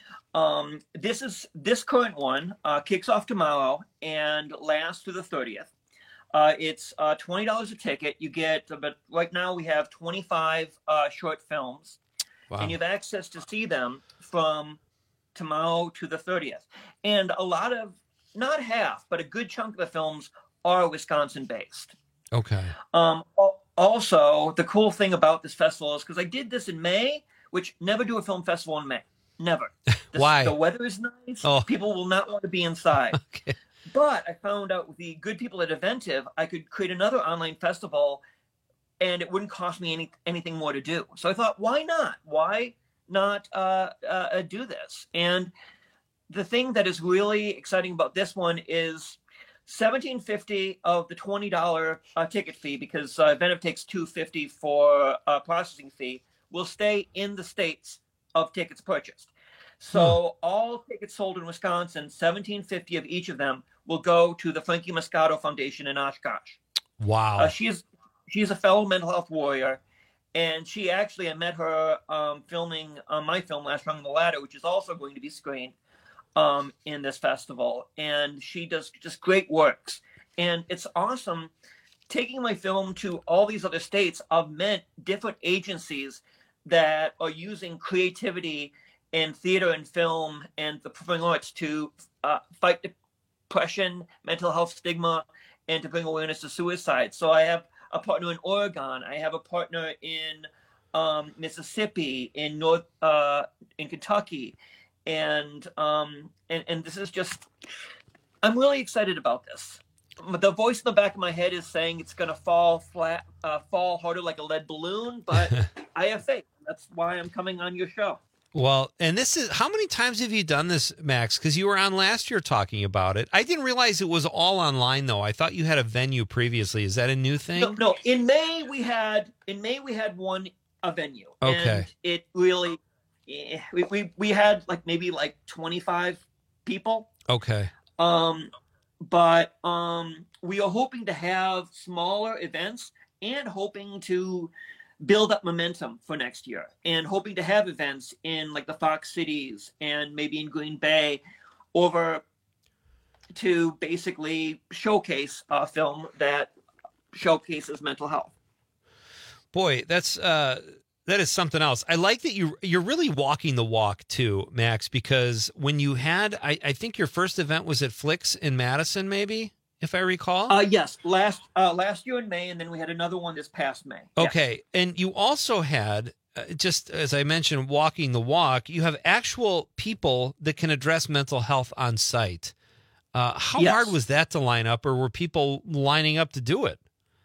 Um, this is this current one uh, kicks off tomorrow and lasts through the thirtieth. Uh, it's uh, twenty dollars a ticket. You get, but right now we have twenty-five uh, short films, wow. and you have access to see them from tomorrow to the thirtieth. And a lot of, not half, but a good chunk of the films are Wisconsin-based. Okay. Um, also, the cool thing about this festival is because I did this in May, which never do a film festival in May. Never. This, Why? The weather is nice. Oh. People will not want to be inside. Okay. But I found out with the good people at Eventive, I could create another online festival and it wouldn't cost me any anything more to do. So I thought, why not? Why not uh, uh, do this? And the thing that is really exciting about this one is seventeen fifty of the twenty dollar uh, ticket fee, because uh, Venom takes two fifty for a processing fee, will stay in the states of tickets purchased. So hmm. all tickets sold in Wisconsin, seventeen fifty of each of them, will go to the Frankie Moscato Foundation in Oshkosh. Wow. Uh, she's she's a fellow mental health warrior, and she actually, I met her um, filming uh, my film, Last Rung on the Ladder, which is also going to be screened um, in this festival. And she does just great works. And it's awesome taking my film to all these other states. I've met different agencies that are using creativity in theater and film and the performing arts to uh, fight depression, mental health stigma, and to bring awareness to suicide. So I have a partner in Oregon. I have a partner in um, Mississippi, in North, uh, in Kentucky, and um, and and this is just. I'm really excited about this. The voice in the back of my head is saying it's going to fall flat, uh, fall harder like a lead balloon, but I have faith. That's why I'm coming on your show. Well, and this is, how many times have you done this, Max? Because you were on last year talking about it. I didn't realize it was all online, though. I thought you had a venue previously. Is that a new thing? No, no. In May we had in May we had one a venue. Okay. And it really, eh, we, we we had like maybe like twenty-five people. Okay. Um, but um, we are hoping to have smaller events and hoping to build up momentum for next year, and hoping to have events in like the Fox cities and maybe in Green Bay over to basically showcase a film that showcases mental health. Boy, that's uh that is something else. I like that you you're really walking the walk too, Max, because when you had I, I think your first event was at Flicks in Madison, maybe, if I recall. Uh, yes, last uh, last year in May, and then we had another one this past May. Okay, yes. And you also had, uh, just as I mentioned, walking the walk, you have actual people that can address mental health on site. Uh, how Yes. hard was that to line up, or were people lining up to do it?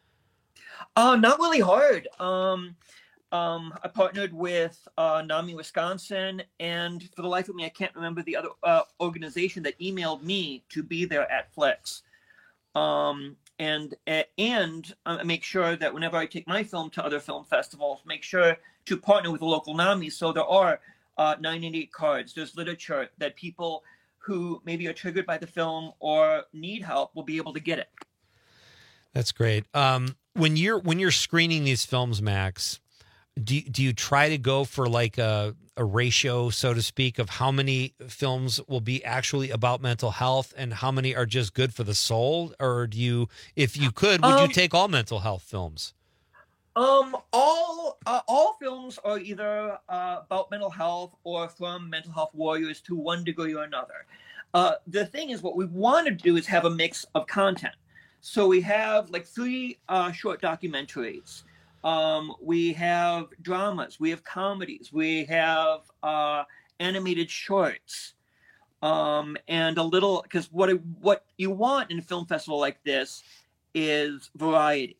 Uh, not really hard. Um, um, I partnered with uh, NAMI Wisconsin, and for the life of me, I can't remember the other uh, organization that emailed me to be there at Flex. Um, and and uh, make sure that whenever I take my film to other film festivals, make sure to partner with the local NAMI. So there are uh, nine ninety-eight cards. There's literature that people who maybe are triggered by the film or need help will be able to get it. That's great. Um, when you're when you're screening these films, Max, do do you try to go for like a a ratio, so to speak, of how many films will be actually about mental health and how many are just good for the soul? Or do you, if you could, would Um, you take all mental health films? Um, all uh, all films are either uh, about mental health or from mental health warriors to one degree or another. Uh, the thing is, what we want to do is have a mix of content. So we have like three uh, short documentaries. Um, we have dramas, we have comedies, we have uh, animated shorts, um, and a little, because what I- what you want in a film festival like this is variety.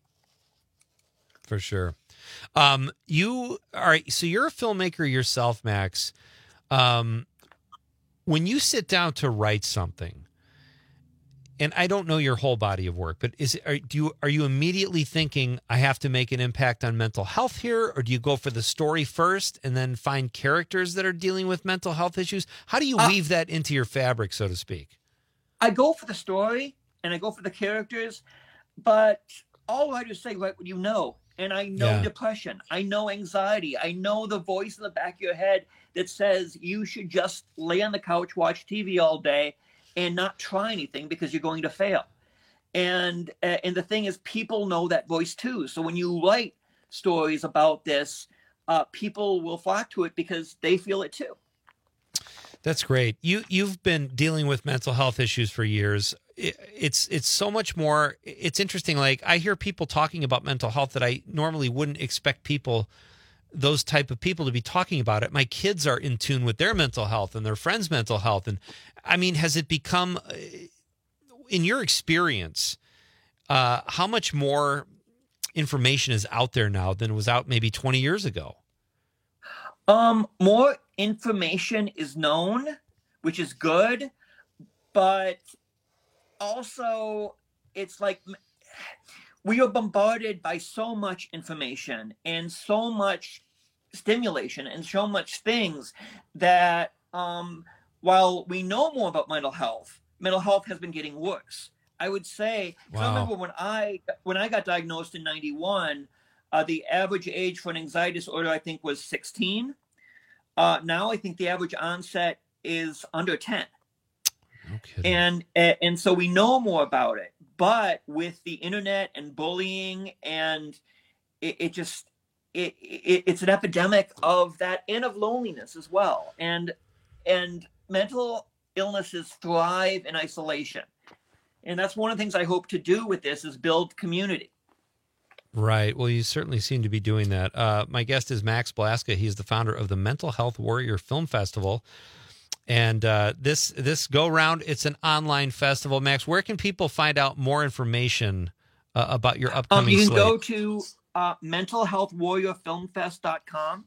For sure. Um, you are, so you're a filmmaker yourself, Max. Um, when you sit down to write something, and I don't know your whole body of work, but is it, are, do you, are you immediately thinking I have to make an impact on mental health here? Or do you go for the story first and then find characters that are dealing with mental health issues? How do you Uh, weave that into your fabric, so to speak? I go for the story and I go for the characters, but all writers say, write what you know. And I know Yeah. depression. I know anxiety. I know the voice in the back of your head that says you should just lay on the couch, watch T V all day, and not try anything because you're going to fail. And uh, and the thing is, people know that voice too. So when you write stories about this, uh, people will flock to it because they feel it too. That's great. You you've been dealing with mental health issues for years. It, it's it's so much more. It's interesting. Like I hear people talking about mental health that I normally wouldn't expect people, those type of people, to be talking about it. My kids are in tune with their mental health and their friends' mental health. And I mean, has it become, uh, in your experience, uh, how much more information is out there now than was out maybe twenty years ago? Um, more information is known, which is good, but also, it's like we are bombarded by so much information and so much stimulation and so much things that um, while we know more about mental health, mental health has been getting worse. I would say, 'cause I Wow. remember when I when I got diagnosed in ninety-one, uh, the average age for an anxiety disorder, I think, was sixteen. Uh, now I think the average onset is under ten. No kidding. And and so we know more about it. But with the internet and bullying, and it, it just it, it it's an epidemic of that and of loneliness as well. And and mental illnesses thrive in isolation. And that's one of the things I hope to do with this is build community. Right. Well, you certainly seem to be doing that. Uh, my guest is Max Blaska. He's the founder of the Mental Health Warrior Film Festival. And uh, this this go round, it's an online festival. Max, where can people find out more information uh, about your Um, upcoming you can slate? go to uh, mental health warrior film fest dot com.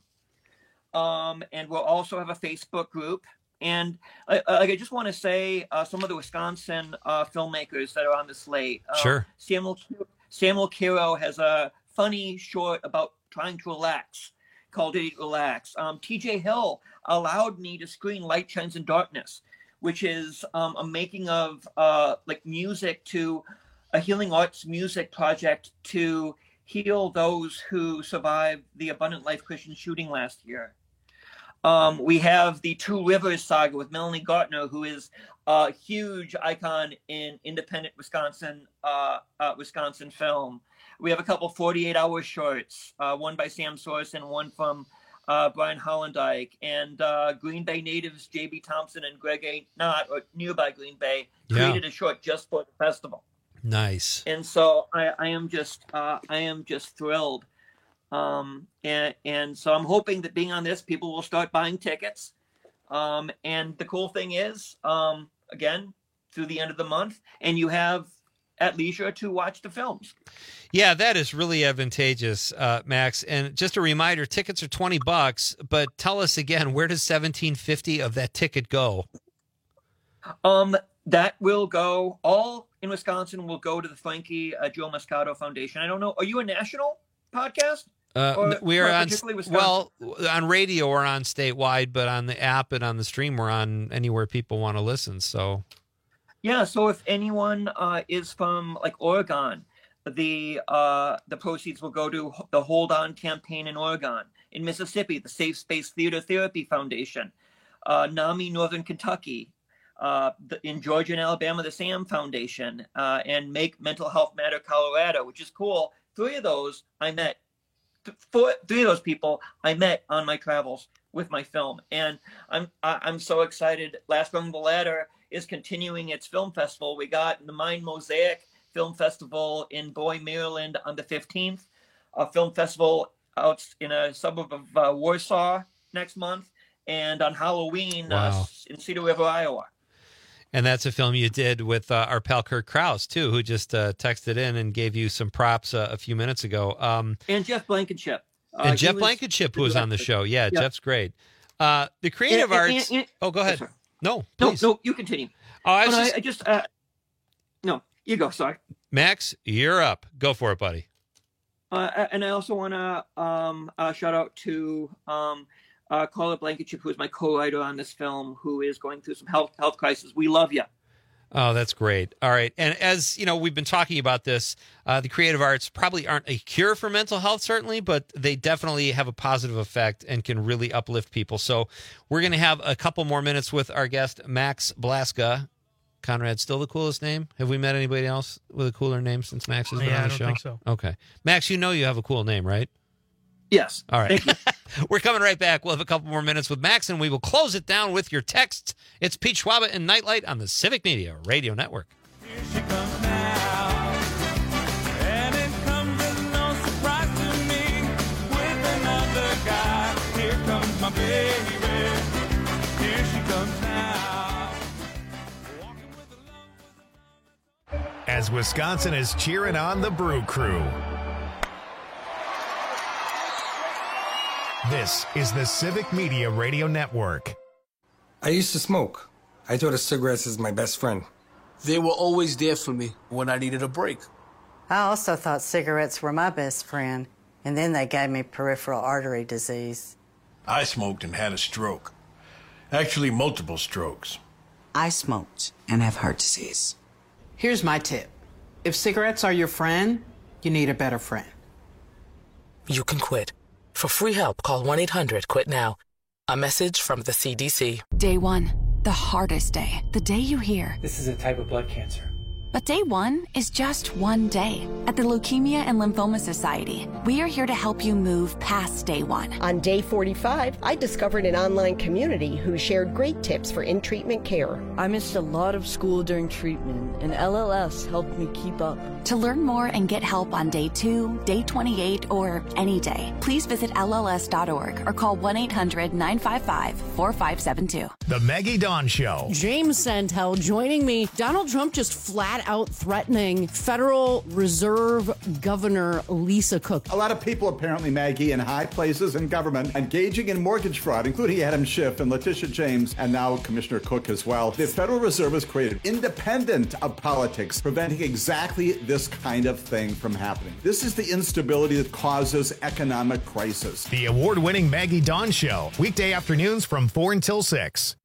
Um, and we'll also have a Facebook group. And uh, like I just want to say uh, some of the Wisconsin uh, filmmakers that are on the slate. Uh, Sure. Samuel Samuel Kiro has a funny short about trying to relax called It Relax. Um, T J Hill allowed me to screen Light Shines in Darkness, which is um, a making of uh, like music to a healing arts music project to heal those who survived the Abundant Life Christian shooting last year. Um, we have the Two Rivers saga with Melanie Gartner, who is a huge icon in independent Wisconsin, uh, uh, Wisconsin film. We have a couple forty-eight hour shorts, uh, one by Sam Sorsen, one from uh, Brian Hollendyke, and uh, Green Bay natives J B Thompson and Greg A. Knott, or nearby Green Bay, Yeah. created a short just for the festival. Nice. And so I, I am just, uh, I am just thrilled. Um, and, and so I'm hoping that being on this, people will start buying tickets. Um, and the cool thing is, um, again, through the end of the month, and you have at leisure to watch the films. Yeah, that is really advantageous, uh, Max. And just a reminder, tickets are twenty bucks, but tell us again, where does seventeen fifty of that ticket go? Um, that will go, all in Wisconsin will go to the Frankie uh, Joe Moscato Foundation. I don't know. Are you a national podcast? Uh, Or- we are or on, particularly Wisconsin? well, on radio we're on statewide, but on the app and on the stream we're on anywhere people want to listen. So Yeah, so if anyone uh, is from like Oregon, the uh, the proceeds will go to the Hold On campaign in Oregon. In Mississippi, the Safe Space Theater Therapy Foundation. Uh, NAMI Northern Kentucky. Uh, the, in Georgia and Alabama, the SAM Foundation. Uh, and Make Mental Health Matter Colorado, which is cool. Three of those I met. th- Four, three of those people I met on my travels with my film. And I'm I- I'm so excited. Last Rung of the Ladder is continuing its film festival. We got the Mind Mosaic Film Festival in Bowie, Maryland on the fifteenth, a film festival out in a suburb of uh, Warsaw next month, and on Halloween uh, Wow. in Cedar River, Iowa. And that's a film you did with uh, our pal Kurt Krause, too, who just uh, texted in and gave you some props uh, a few minutes ago. Um, And Jeff Blankenship. Uh, and he Jeff was Blankenship, the who was on the director. show. Yeah, Yeah. Jeff's great. Uh, the creative And- and- arts. and- oh, go ahead. sorry. No, No, please. no, you continue. Oh, I But was I, just- I just, uh, no, you go, sorry. Max, you're up. Go for it, buddy. Uh, and I also want to um, uh, shout out to um, uh, Carla Blankenship, who is my co-writer on this film, who is going through some health health crisis. We love you. Oh, that's great. All right. And as you know, we've been talking about this, uh, the creative arts probably aren't a cure for mental health, certainly, but they definitely have a positive effect and can really uplift people. So we're going to have a couple more minutes with our guest, Max Blaska. Conrad, still the coolest name? Have we met anybody else with a cooler name since Max has been Yeah, on I the don't show? think so. Okay. Max, you know you have a cool name, right? Yes. All right. Thank you. We're coming right back. We'll have a couple more minutes with Max, and we will close it down with your texts. It's Pete Schwaba and Nightlight on the Civic Media Radio Network. And it comes as no surprise to me with another guy. Here comes my baby. Here she comes now. As Wisconsin is cheering on the Brew Crew. This is the Civic Media Radio Network. I used to smoke. I thought a cigarette is my best friend. They were always there for me when I needed a break. I also thought cigarettes were my best friend, and then they gave me peripheral artery disease. I smoked and had a stroke. Actually, multiple strokes. I smoked and have heart disease. Here's my tip. If cigarettes are your friend, you need a better friend. You can quit. For free help, call one eight hundred quit now. A message from the C D C. Day one, the hardest day. The day you hear. This is a type of blood cancer. But day one is just one day. At the Leukemia and Lymphoma Society, we are here to help you move past day one. On day forty-five, I discovered an online community who shared great tips for in-treatment care. I missed a lot of school during treatment, and L L S helped me keep up. To learn more and get help on day two, day twenty-eight, or any day, please visit L L S dot org or call one eight hundred nine five five four five seven two. The Maggie Dawn Show. James Santel joining me. Donald Trump just flat out threatening Federal Reserve Governor Lisa Cook. A lot of people apparently, Maggie, in high places in government engaging in mortgage fraud, including Adam Schiff and Letitia James, and now Commissioner Cook as well. The Federal Reserve has created independent of politics, preventing exactly this kind of thing from happening. This is the instability that causes economic crisis. The award-winning Maggie Dawn Show, weekday afternoons from four until six.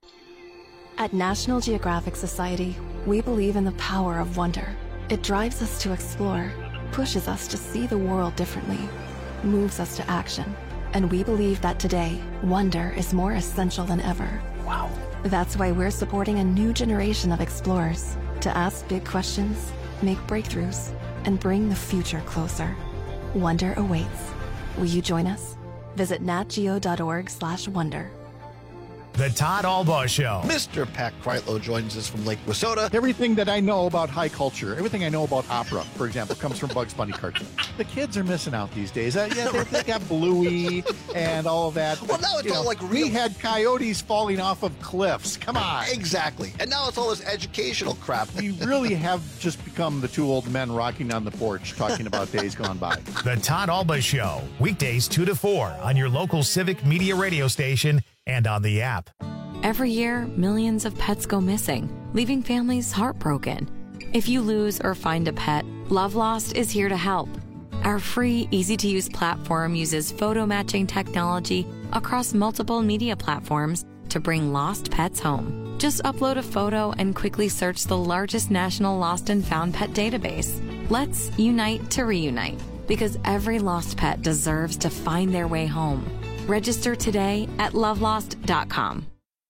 At National Geographic Society, we believe in the power of wonder. It drives us to explore, pushes us to see the world differently, moves us to action. And we believe that today, wonder is more essential than ever. Wow. That's why we're supporting a new generation of explorers to ask big questions, make breakthroughs, and bring the future closer. Wonder awaits. Will you join us? Visit natgeo.org slash wonder. The Todd Albaugh Show. Mister Pat Kreitlow joins us from Lake Wissota. Everything that I know about high culture, everything I know about opera, for example, comes from Bugs Bunny cartoons. The kids are missing out these days. Uh, yeah, they, they got Bluey and all of that. Well, now it's you all know, like real. We had coyotes falling off of cliffs. Come on. Exactly. And now it's all this educational crap. We really have just become the two old men rocking on the porch talking about days gone by. The Todd Albaugh Show, weekdays two to four on your local Civic Media radio station and on the app. Every year, millions of pets go missing, leaving families heartbroken. If you lose or find a pet, Love Lost is here to help. Our free, easy-to-use platform uses photo matching technology across multiple media platforms to bring lost pets home. Just upload a photo and quickly search the largest national lost and found pet database. Let's unite to reunite, because every lost pet deserves to find their way home. Register today at love lost dot com.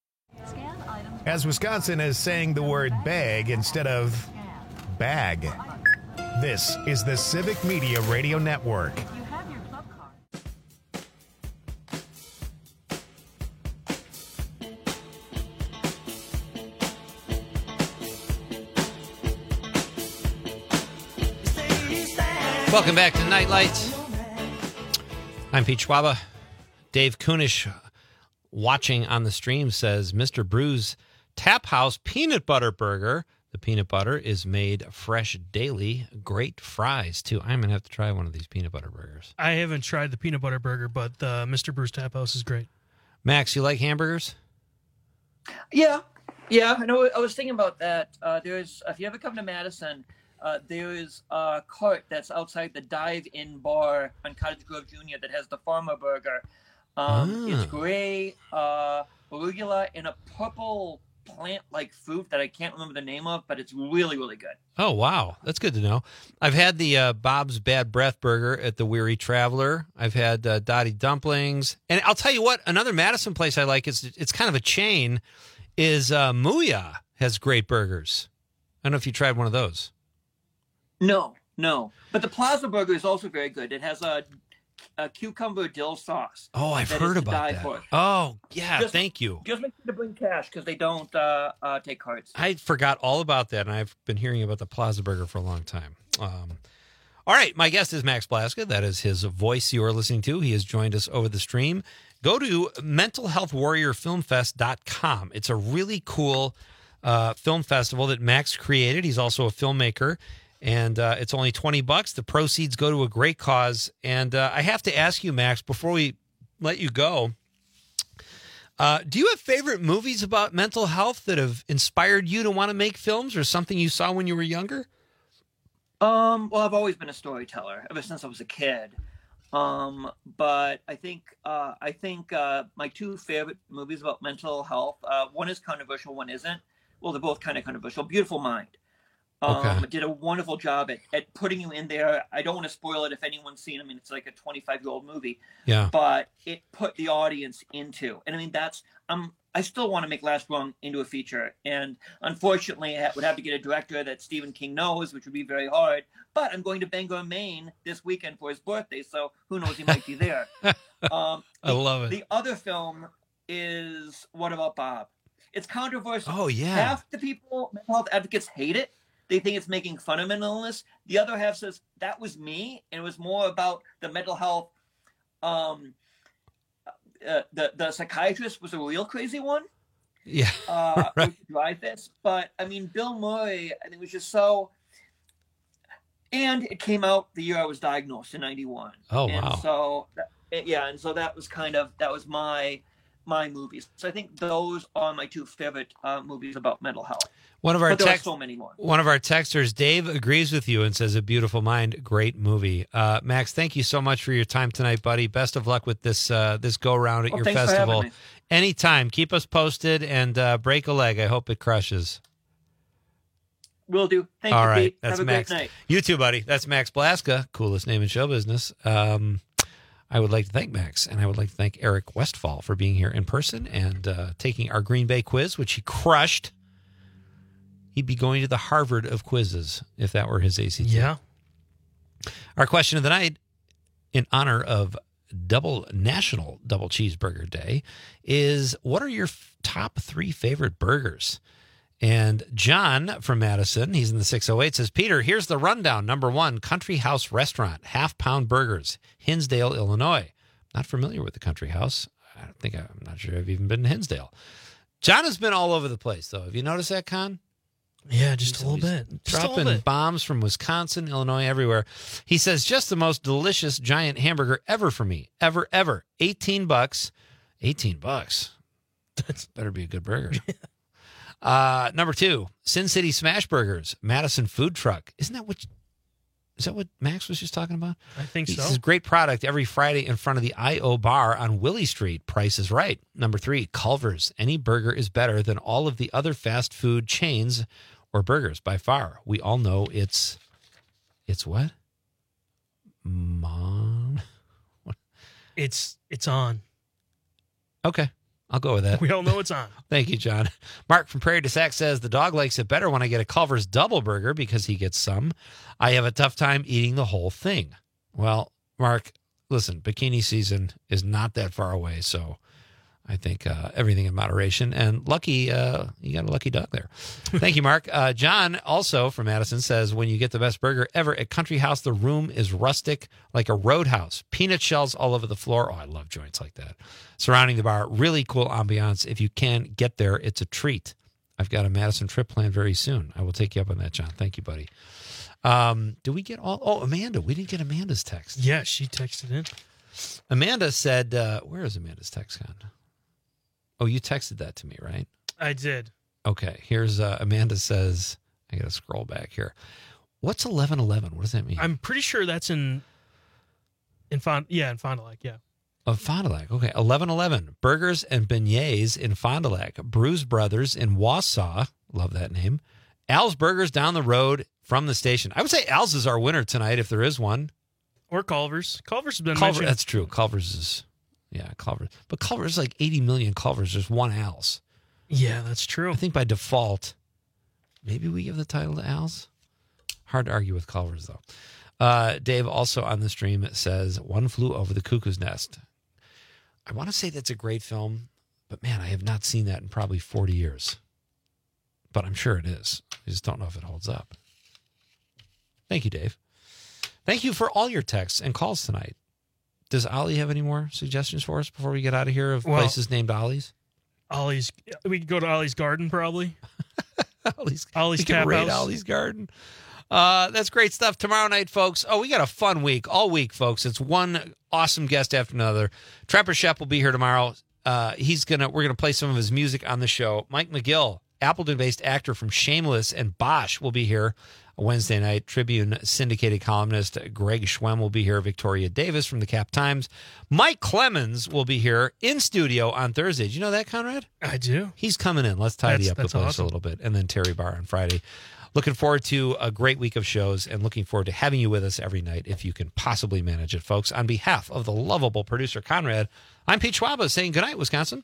As Wisconsin is saying the word bag instead of bag. This is the Civic Media Radio Network. Welcome back to Nightlight. I'm Pete Schwaba. Dave Kunish, watching on the stream, says Mister Brew's Tap House Peanut Butter Burger. The peanut butter is made fresh daily. Great fries, too. I'm going to have to try one of these peanut butter burgers. I haven't tried the peanut butter burger, but uh, Mister Brew's Tap House is great. Max, you like hamburgers? Yeah, yeah. I know. I was thinking about that. Uh, there's, if you ever come to Madison, uh, there is a cart that's outside the Dive-In bar on Cottage Grove Junior that has the Farmer Burger. Um, Ah. It's gray, uh, arugula, and a purple plant-like fruit that I can't remember the name of, but it's really, really good. Oh, wow. That's good to know. I've had the uh, Bob's Bad Breath Burger at the Weary Traveler. I've had uh, Dottie Dumplings. And I'll tell you what, another Madison place I like, is it's kind of a chain, is uh, Mooyah has great burgers. I don't know if you tried one of those. No, no. But the Plaza Burger is also very good. It has a, a cucumber dill sauce. Oh, I've that heard is to about die that. for. Oh, yeah, Just- thank you. Just make sure to bring cash because they don't uh, uh, take cards. I forgot all about that, and I've been hearing about the Plaza Burger for a long time. Um, all right, my guest is Max Blaska. That is his voice you are listening to. He has joined us over the stream. Go to mental health warrior film fest dot com. It's a really cool uh, film festival that Max created. He's also a filmmaker, and uh, it's only twenty bucks. The proceeds go to a great cause. And uh, I have to ask you, Max, before we let you go, Uh, do you have favorite movies about mental health that have inspired you to want to make films, or something you saw when you were younger? Um, well, I've always been a storyteller ever since I was a kid. Um, but I think uh, I think uh, my two favorite movies about mental health, uh, one is controversial, one isn't. Well, they're both kind of controversial. Beautiful Mind. Um, Okay. Did a wonderful job at, at putting you in there. I don't want to spoil it if anyone's seen it. I mean, it's like a twenty-five-year-old movie. Yeah. But it put the audience into. And I mean, that's um, I still want to make Last Rung into a feature. And unfortunately, I would have to get a director that Stephen King knows, which would be very hard. But I'm going to Bangor, Maine this weekend for his birthday, so who knows, he might be there. Um, I the, love it. The other film is What About Bob? It's controversial. Oh, yeah. Half the people, mental health advocates, hate it. They think it's making fun of mental illness. The other half says, that was me, and it was more about the mental health. Um, uh, the, the psychiatrist was a real crazy one. Yeah. Uh, Right. which drive this. But, I mean, Bill Murray, I think, was just so... And it came out the year I was diagnosed in ninety-one. Oh, and wow. So, that- yeah, and so that was kind of, that was my my movies. So I think those are my two favorite uh, movies about mental health. One of our but there text- are so many more. One of our texters, Dave, agrees with you and says, "A Beautiful Mind, great movie." Uh, Max, thank you so much for your time tonight, buddy. Best of luck with this uh, this go round at Well, your thanks for having festival. me. Anytime, keep us posted and uh, break a leg. I hope it crushes. Will do. Thank All you, right, Pete. that's Have a Max. great night. You too, buddy. That's Max Blaska, coolest name in show business. Um, I would like to thank Max, and I would like to thank Eric Westfall for being here in person and uh, taking our Green Bay quiz, which he crushed. He'd be going to the Harvard of quizzes if that were his A C T. Yeah. Our question of the night, in honor of Double National Double Cheeseburger Day, is what are your f- top three favorite burgers? And John from Madison, he's in the six oh eight, says, Peter, here's the rundown. Number one, Country House Restaurant, half pound burgers, Hinsdale, Illinois. Not familiar with the Country House. I don't think I, I'm not sure I've even been to Hinsdale. John has been all over the place, though. Have you noticed that, Con? Yeah, just He's a little always bit. Just a Dropping little bit. bombs from Wisconsin, Illinois, everywhere. He says, just the most delicious giant hamburger ever for me. Ever, ever. eighteen bucks. eighteen bucks. That's better be a good burger. Uh, number two, Sin City Smash Burgers, Madison Food Truck. Isn't that what, is that what Max was just talking about? I think He so. says, great product every Friday in front of the I O Bar on Willie Street. Price is right. Number three, Culver's. Any burger is better than all of the other fast food chains or burgers by far. We all know it's, it's what? Mom. It's it's on. Okay. I'll go with that. We all know it's on. Thank you, John. Mark from Prairie du Sac says the dog likes it better when I get a Culver's double burger because he gets some. I have a tough time eating the whole thing. Well, Mark, listen, bikini season is not that far away, so I think uh, everything in moderation. And lucky, uh, you got a lucky dog there. Thank you, Mark. Uh, John, also from Madison, says when you get the best burger ever at Country House, the room is rustic like a roadhouse. Peanut shells all over the floor. Oh, I love joints like that. Surrounding the bar, really cool ambiance. If you can get there, it's a treat. I've got a Madison trip planned very soon. I will take you up on that, John. Thank you, buddy. Um, do we get all? Oh, Amanda. We didn't get Amanda's text. Yeah, she texted in. Amanda said, uh, where is Amanda's text gone? Oh, you texted that to me, right? I did. Okay. Here's uh, Amanda says, I got to scroll back here. What's eleven eleven? What does that mean? I'm pretty sure that's in in Fond yeah, in Fond du Lac, yeah. Oh, Fond du Lac. Okay. eleven eleven. Burgers and beignets in Fond du Lac. Bruise Brothers in Wausau. Love that name. Al's Burgers down the road from the station. I would say Al's is our winner tonight if there is one. Or Culver's. Culver's has been Culver, mentioned. that's true. Culver's is, yeah, Culver's. But Culver's is like eighty million Culver's. There's one Al's. Yeah, that's true. I think by default, maybe we give the title to Al's. Hard to argue with Culver's, though. Uh, Dave also on the stream says, One Flew Over the Cuckoo's Nest. I want to say that's a great film, but man, I have not seen that in probably forty years. But I'm sure it is. I just don't know if it holds up. Thank you, Dave. Thank you for all your texts and calls tonight. Does Ollie have any more suggestions for us before we get out of here of Well, places named Ollie's? Ollie's we could go to Ollie's Garden probably. Ollie's Ollie's we can Tap raid House. Ollie's Garden. Uh, that's great stuff. Tomorrow night, folks. Oh, we got a fun week all week, folks. It's one awesome guest after another. Trapper Shep will be here tomorrow. Uh, he's gonna we're gonna play some of his music on the show. Mike McGill, Appleton-based actor from Shameless and Bosch, will be here Wednesday night. Tribune syndicated columnist Greg Schwem will be here. Victoria Davis from the Cap Times. Mike Clemens will be here in studio on Thursday. Did you know that, Conrad? I do. He's coming in. Let's tidy That's- up the that's place awesome. a little bit. And then Terry Barr on Friday. Looking forward to a great week of shows and looking forward to having you with us every night if you can possibly manage it, folks. On behalf of the lovable producer, Conrad, I'm Pete Schwaba saying goodnight, Wisconsin.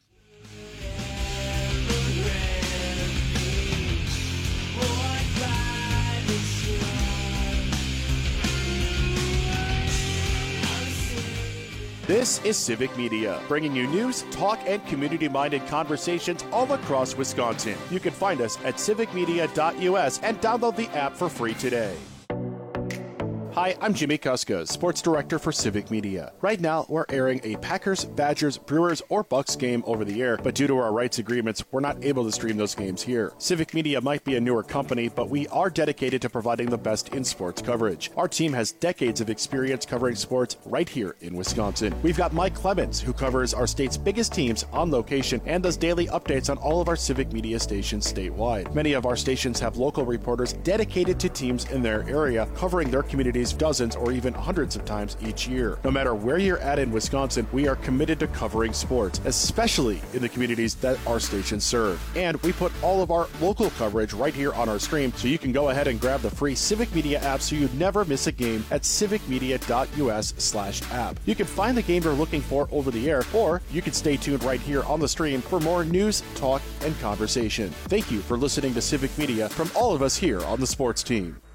This is Civic Media, bringing you news, talk, and community-minded conversations all across Wisconsin. You can find us at civic media dot U S and download the app for free today. Hi, I'm Jimmy Kuska, Sports Director for Civic Media. Right now, we're airing a Packers, Badgers, Brewers, or Bucks game over the air, but due to our rights agreements, we're not able to stream those games here. Civic Media might be a newer company, but we are dedicated to providing the best in sports coverage. Our team has decades of experience covering sports right here in Wisconsin. We've got Mike Clemens, who covers our state's biggest teams on location and does daily updates on all of our Civic Media stations statewide. Many of our stations have local reporters dedicated to teams in their area, covering their communities dozens or even hundreds of times each year. No matter where you're at in Wisconsin, we are committed to covering sports, especially in the communities that our stations serve. And we put all of our local coverage right here on our stream, so you can go ahead and grab the free Civic Media app so you never miss a game at civic media dot U S slash app. You can find the game you're looking for over the air, or you can stay tuned right here on the stream for more news, talk, and conversation. Thank you for listening to Civic Media from all of us here on the sports team.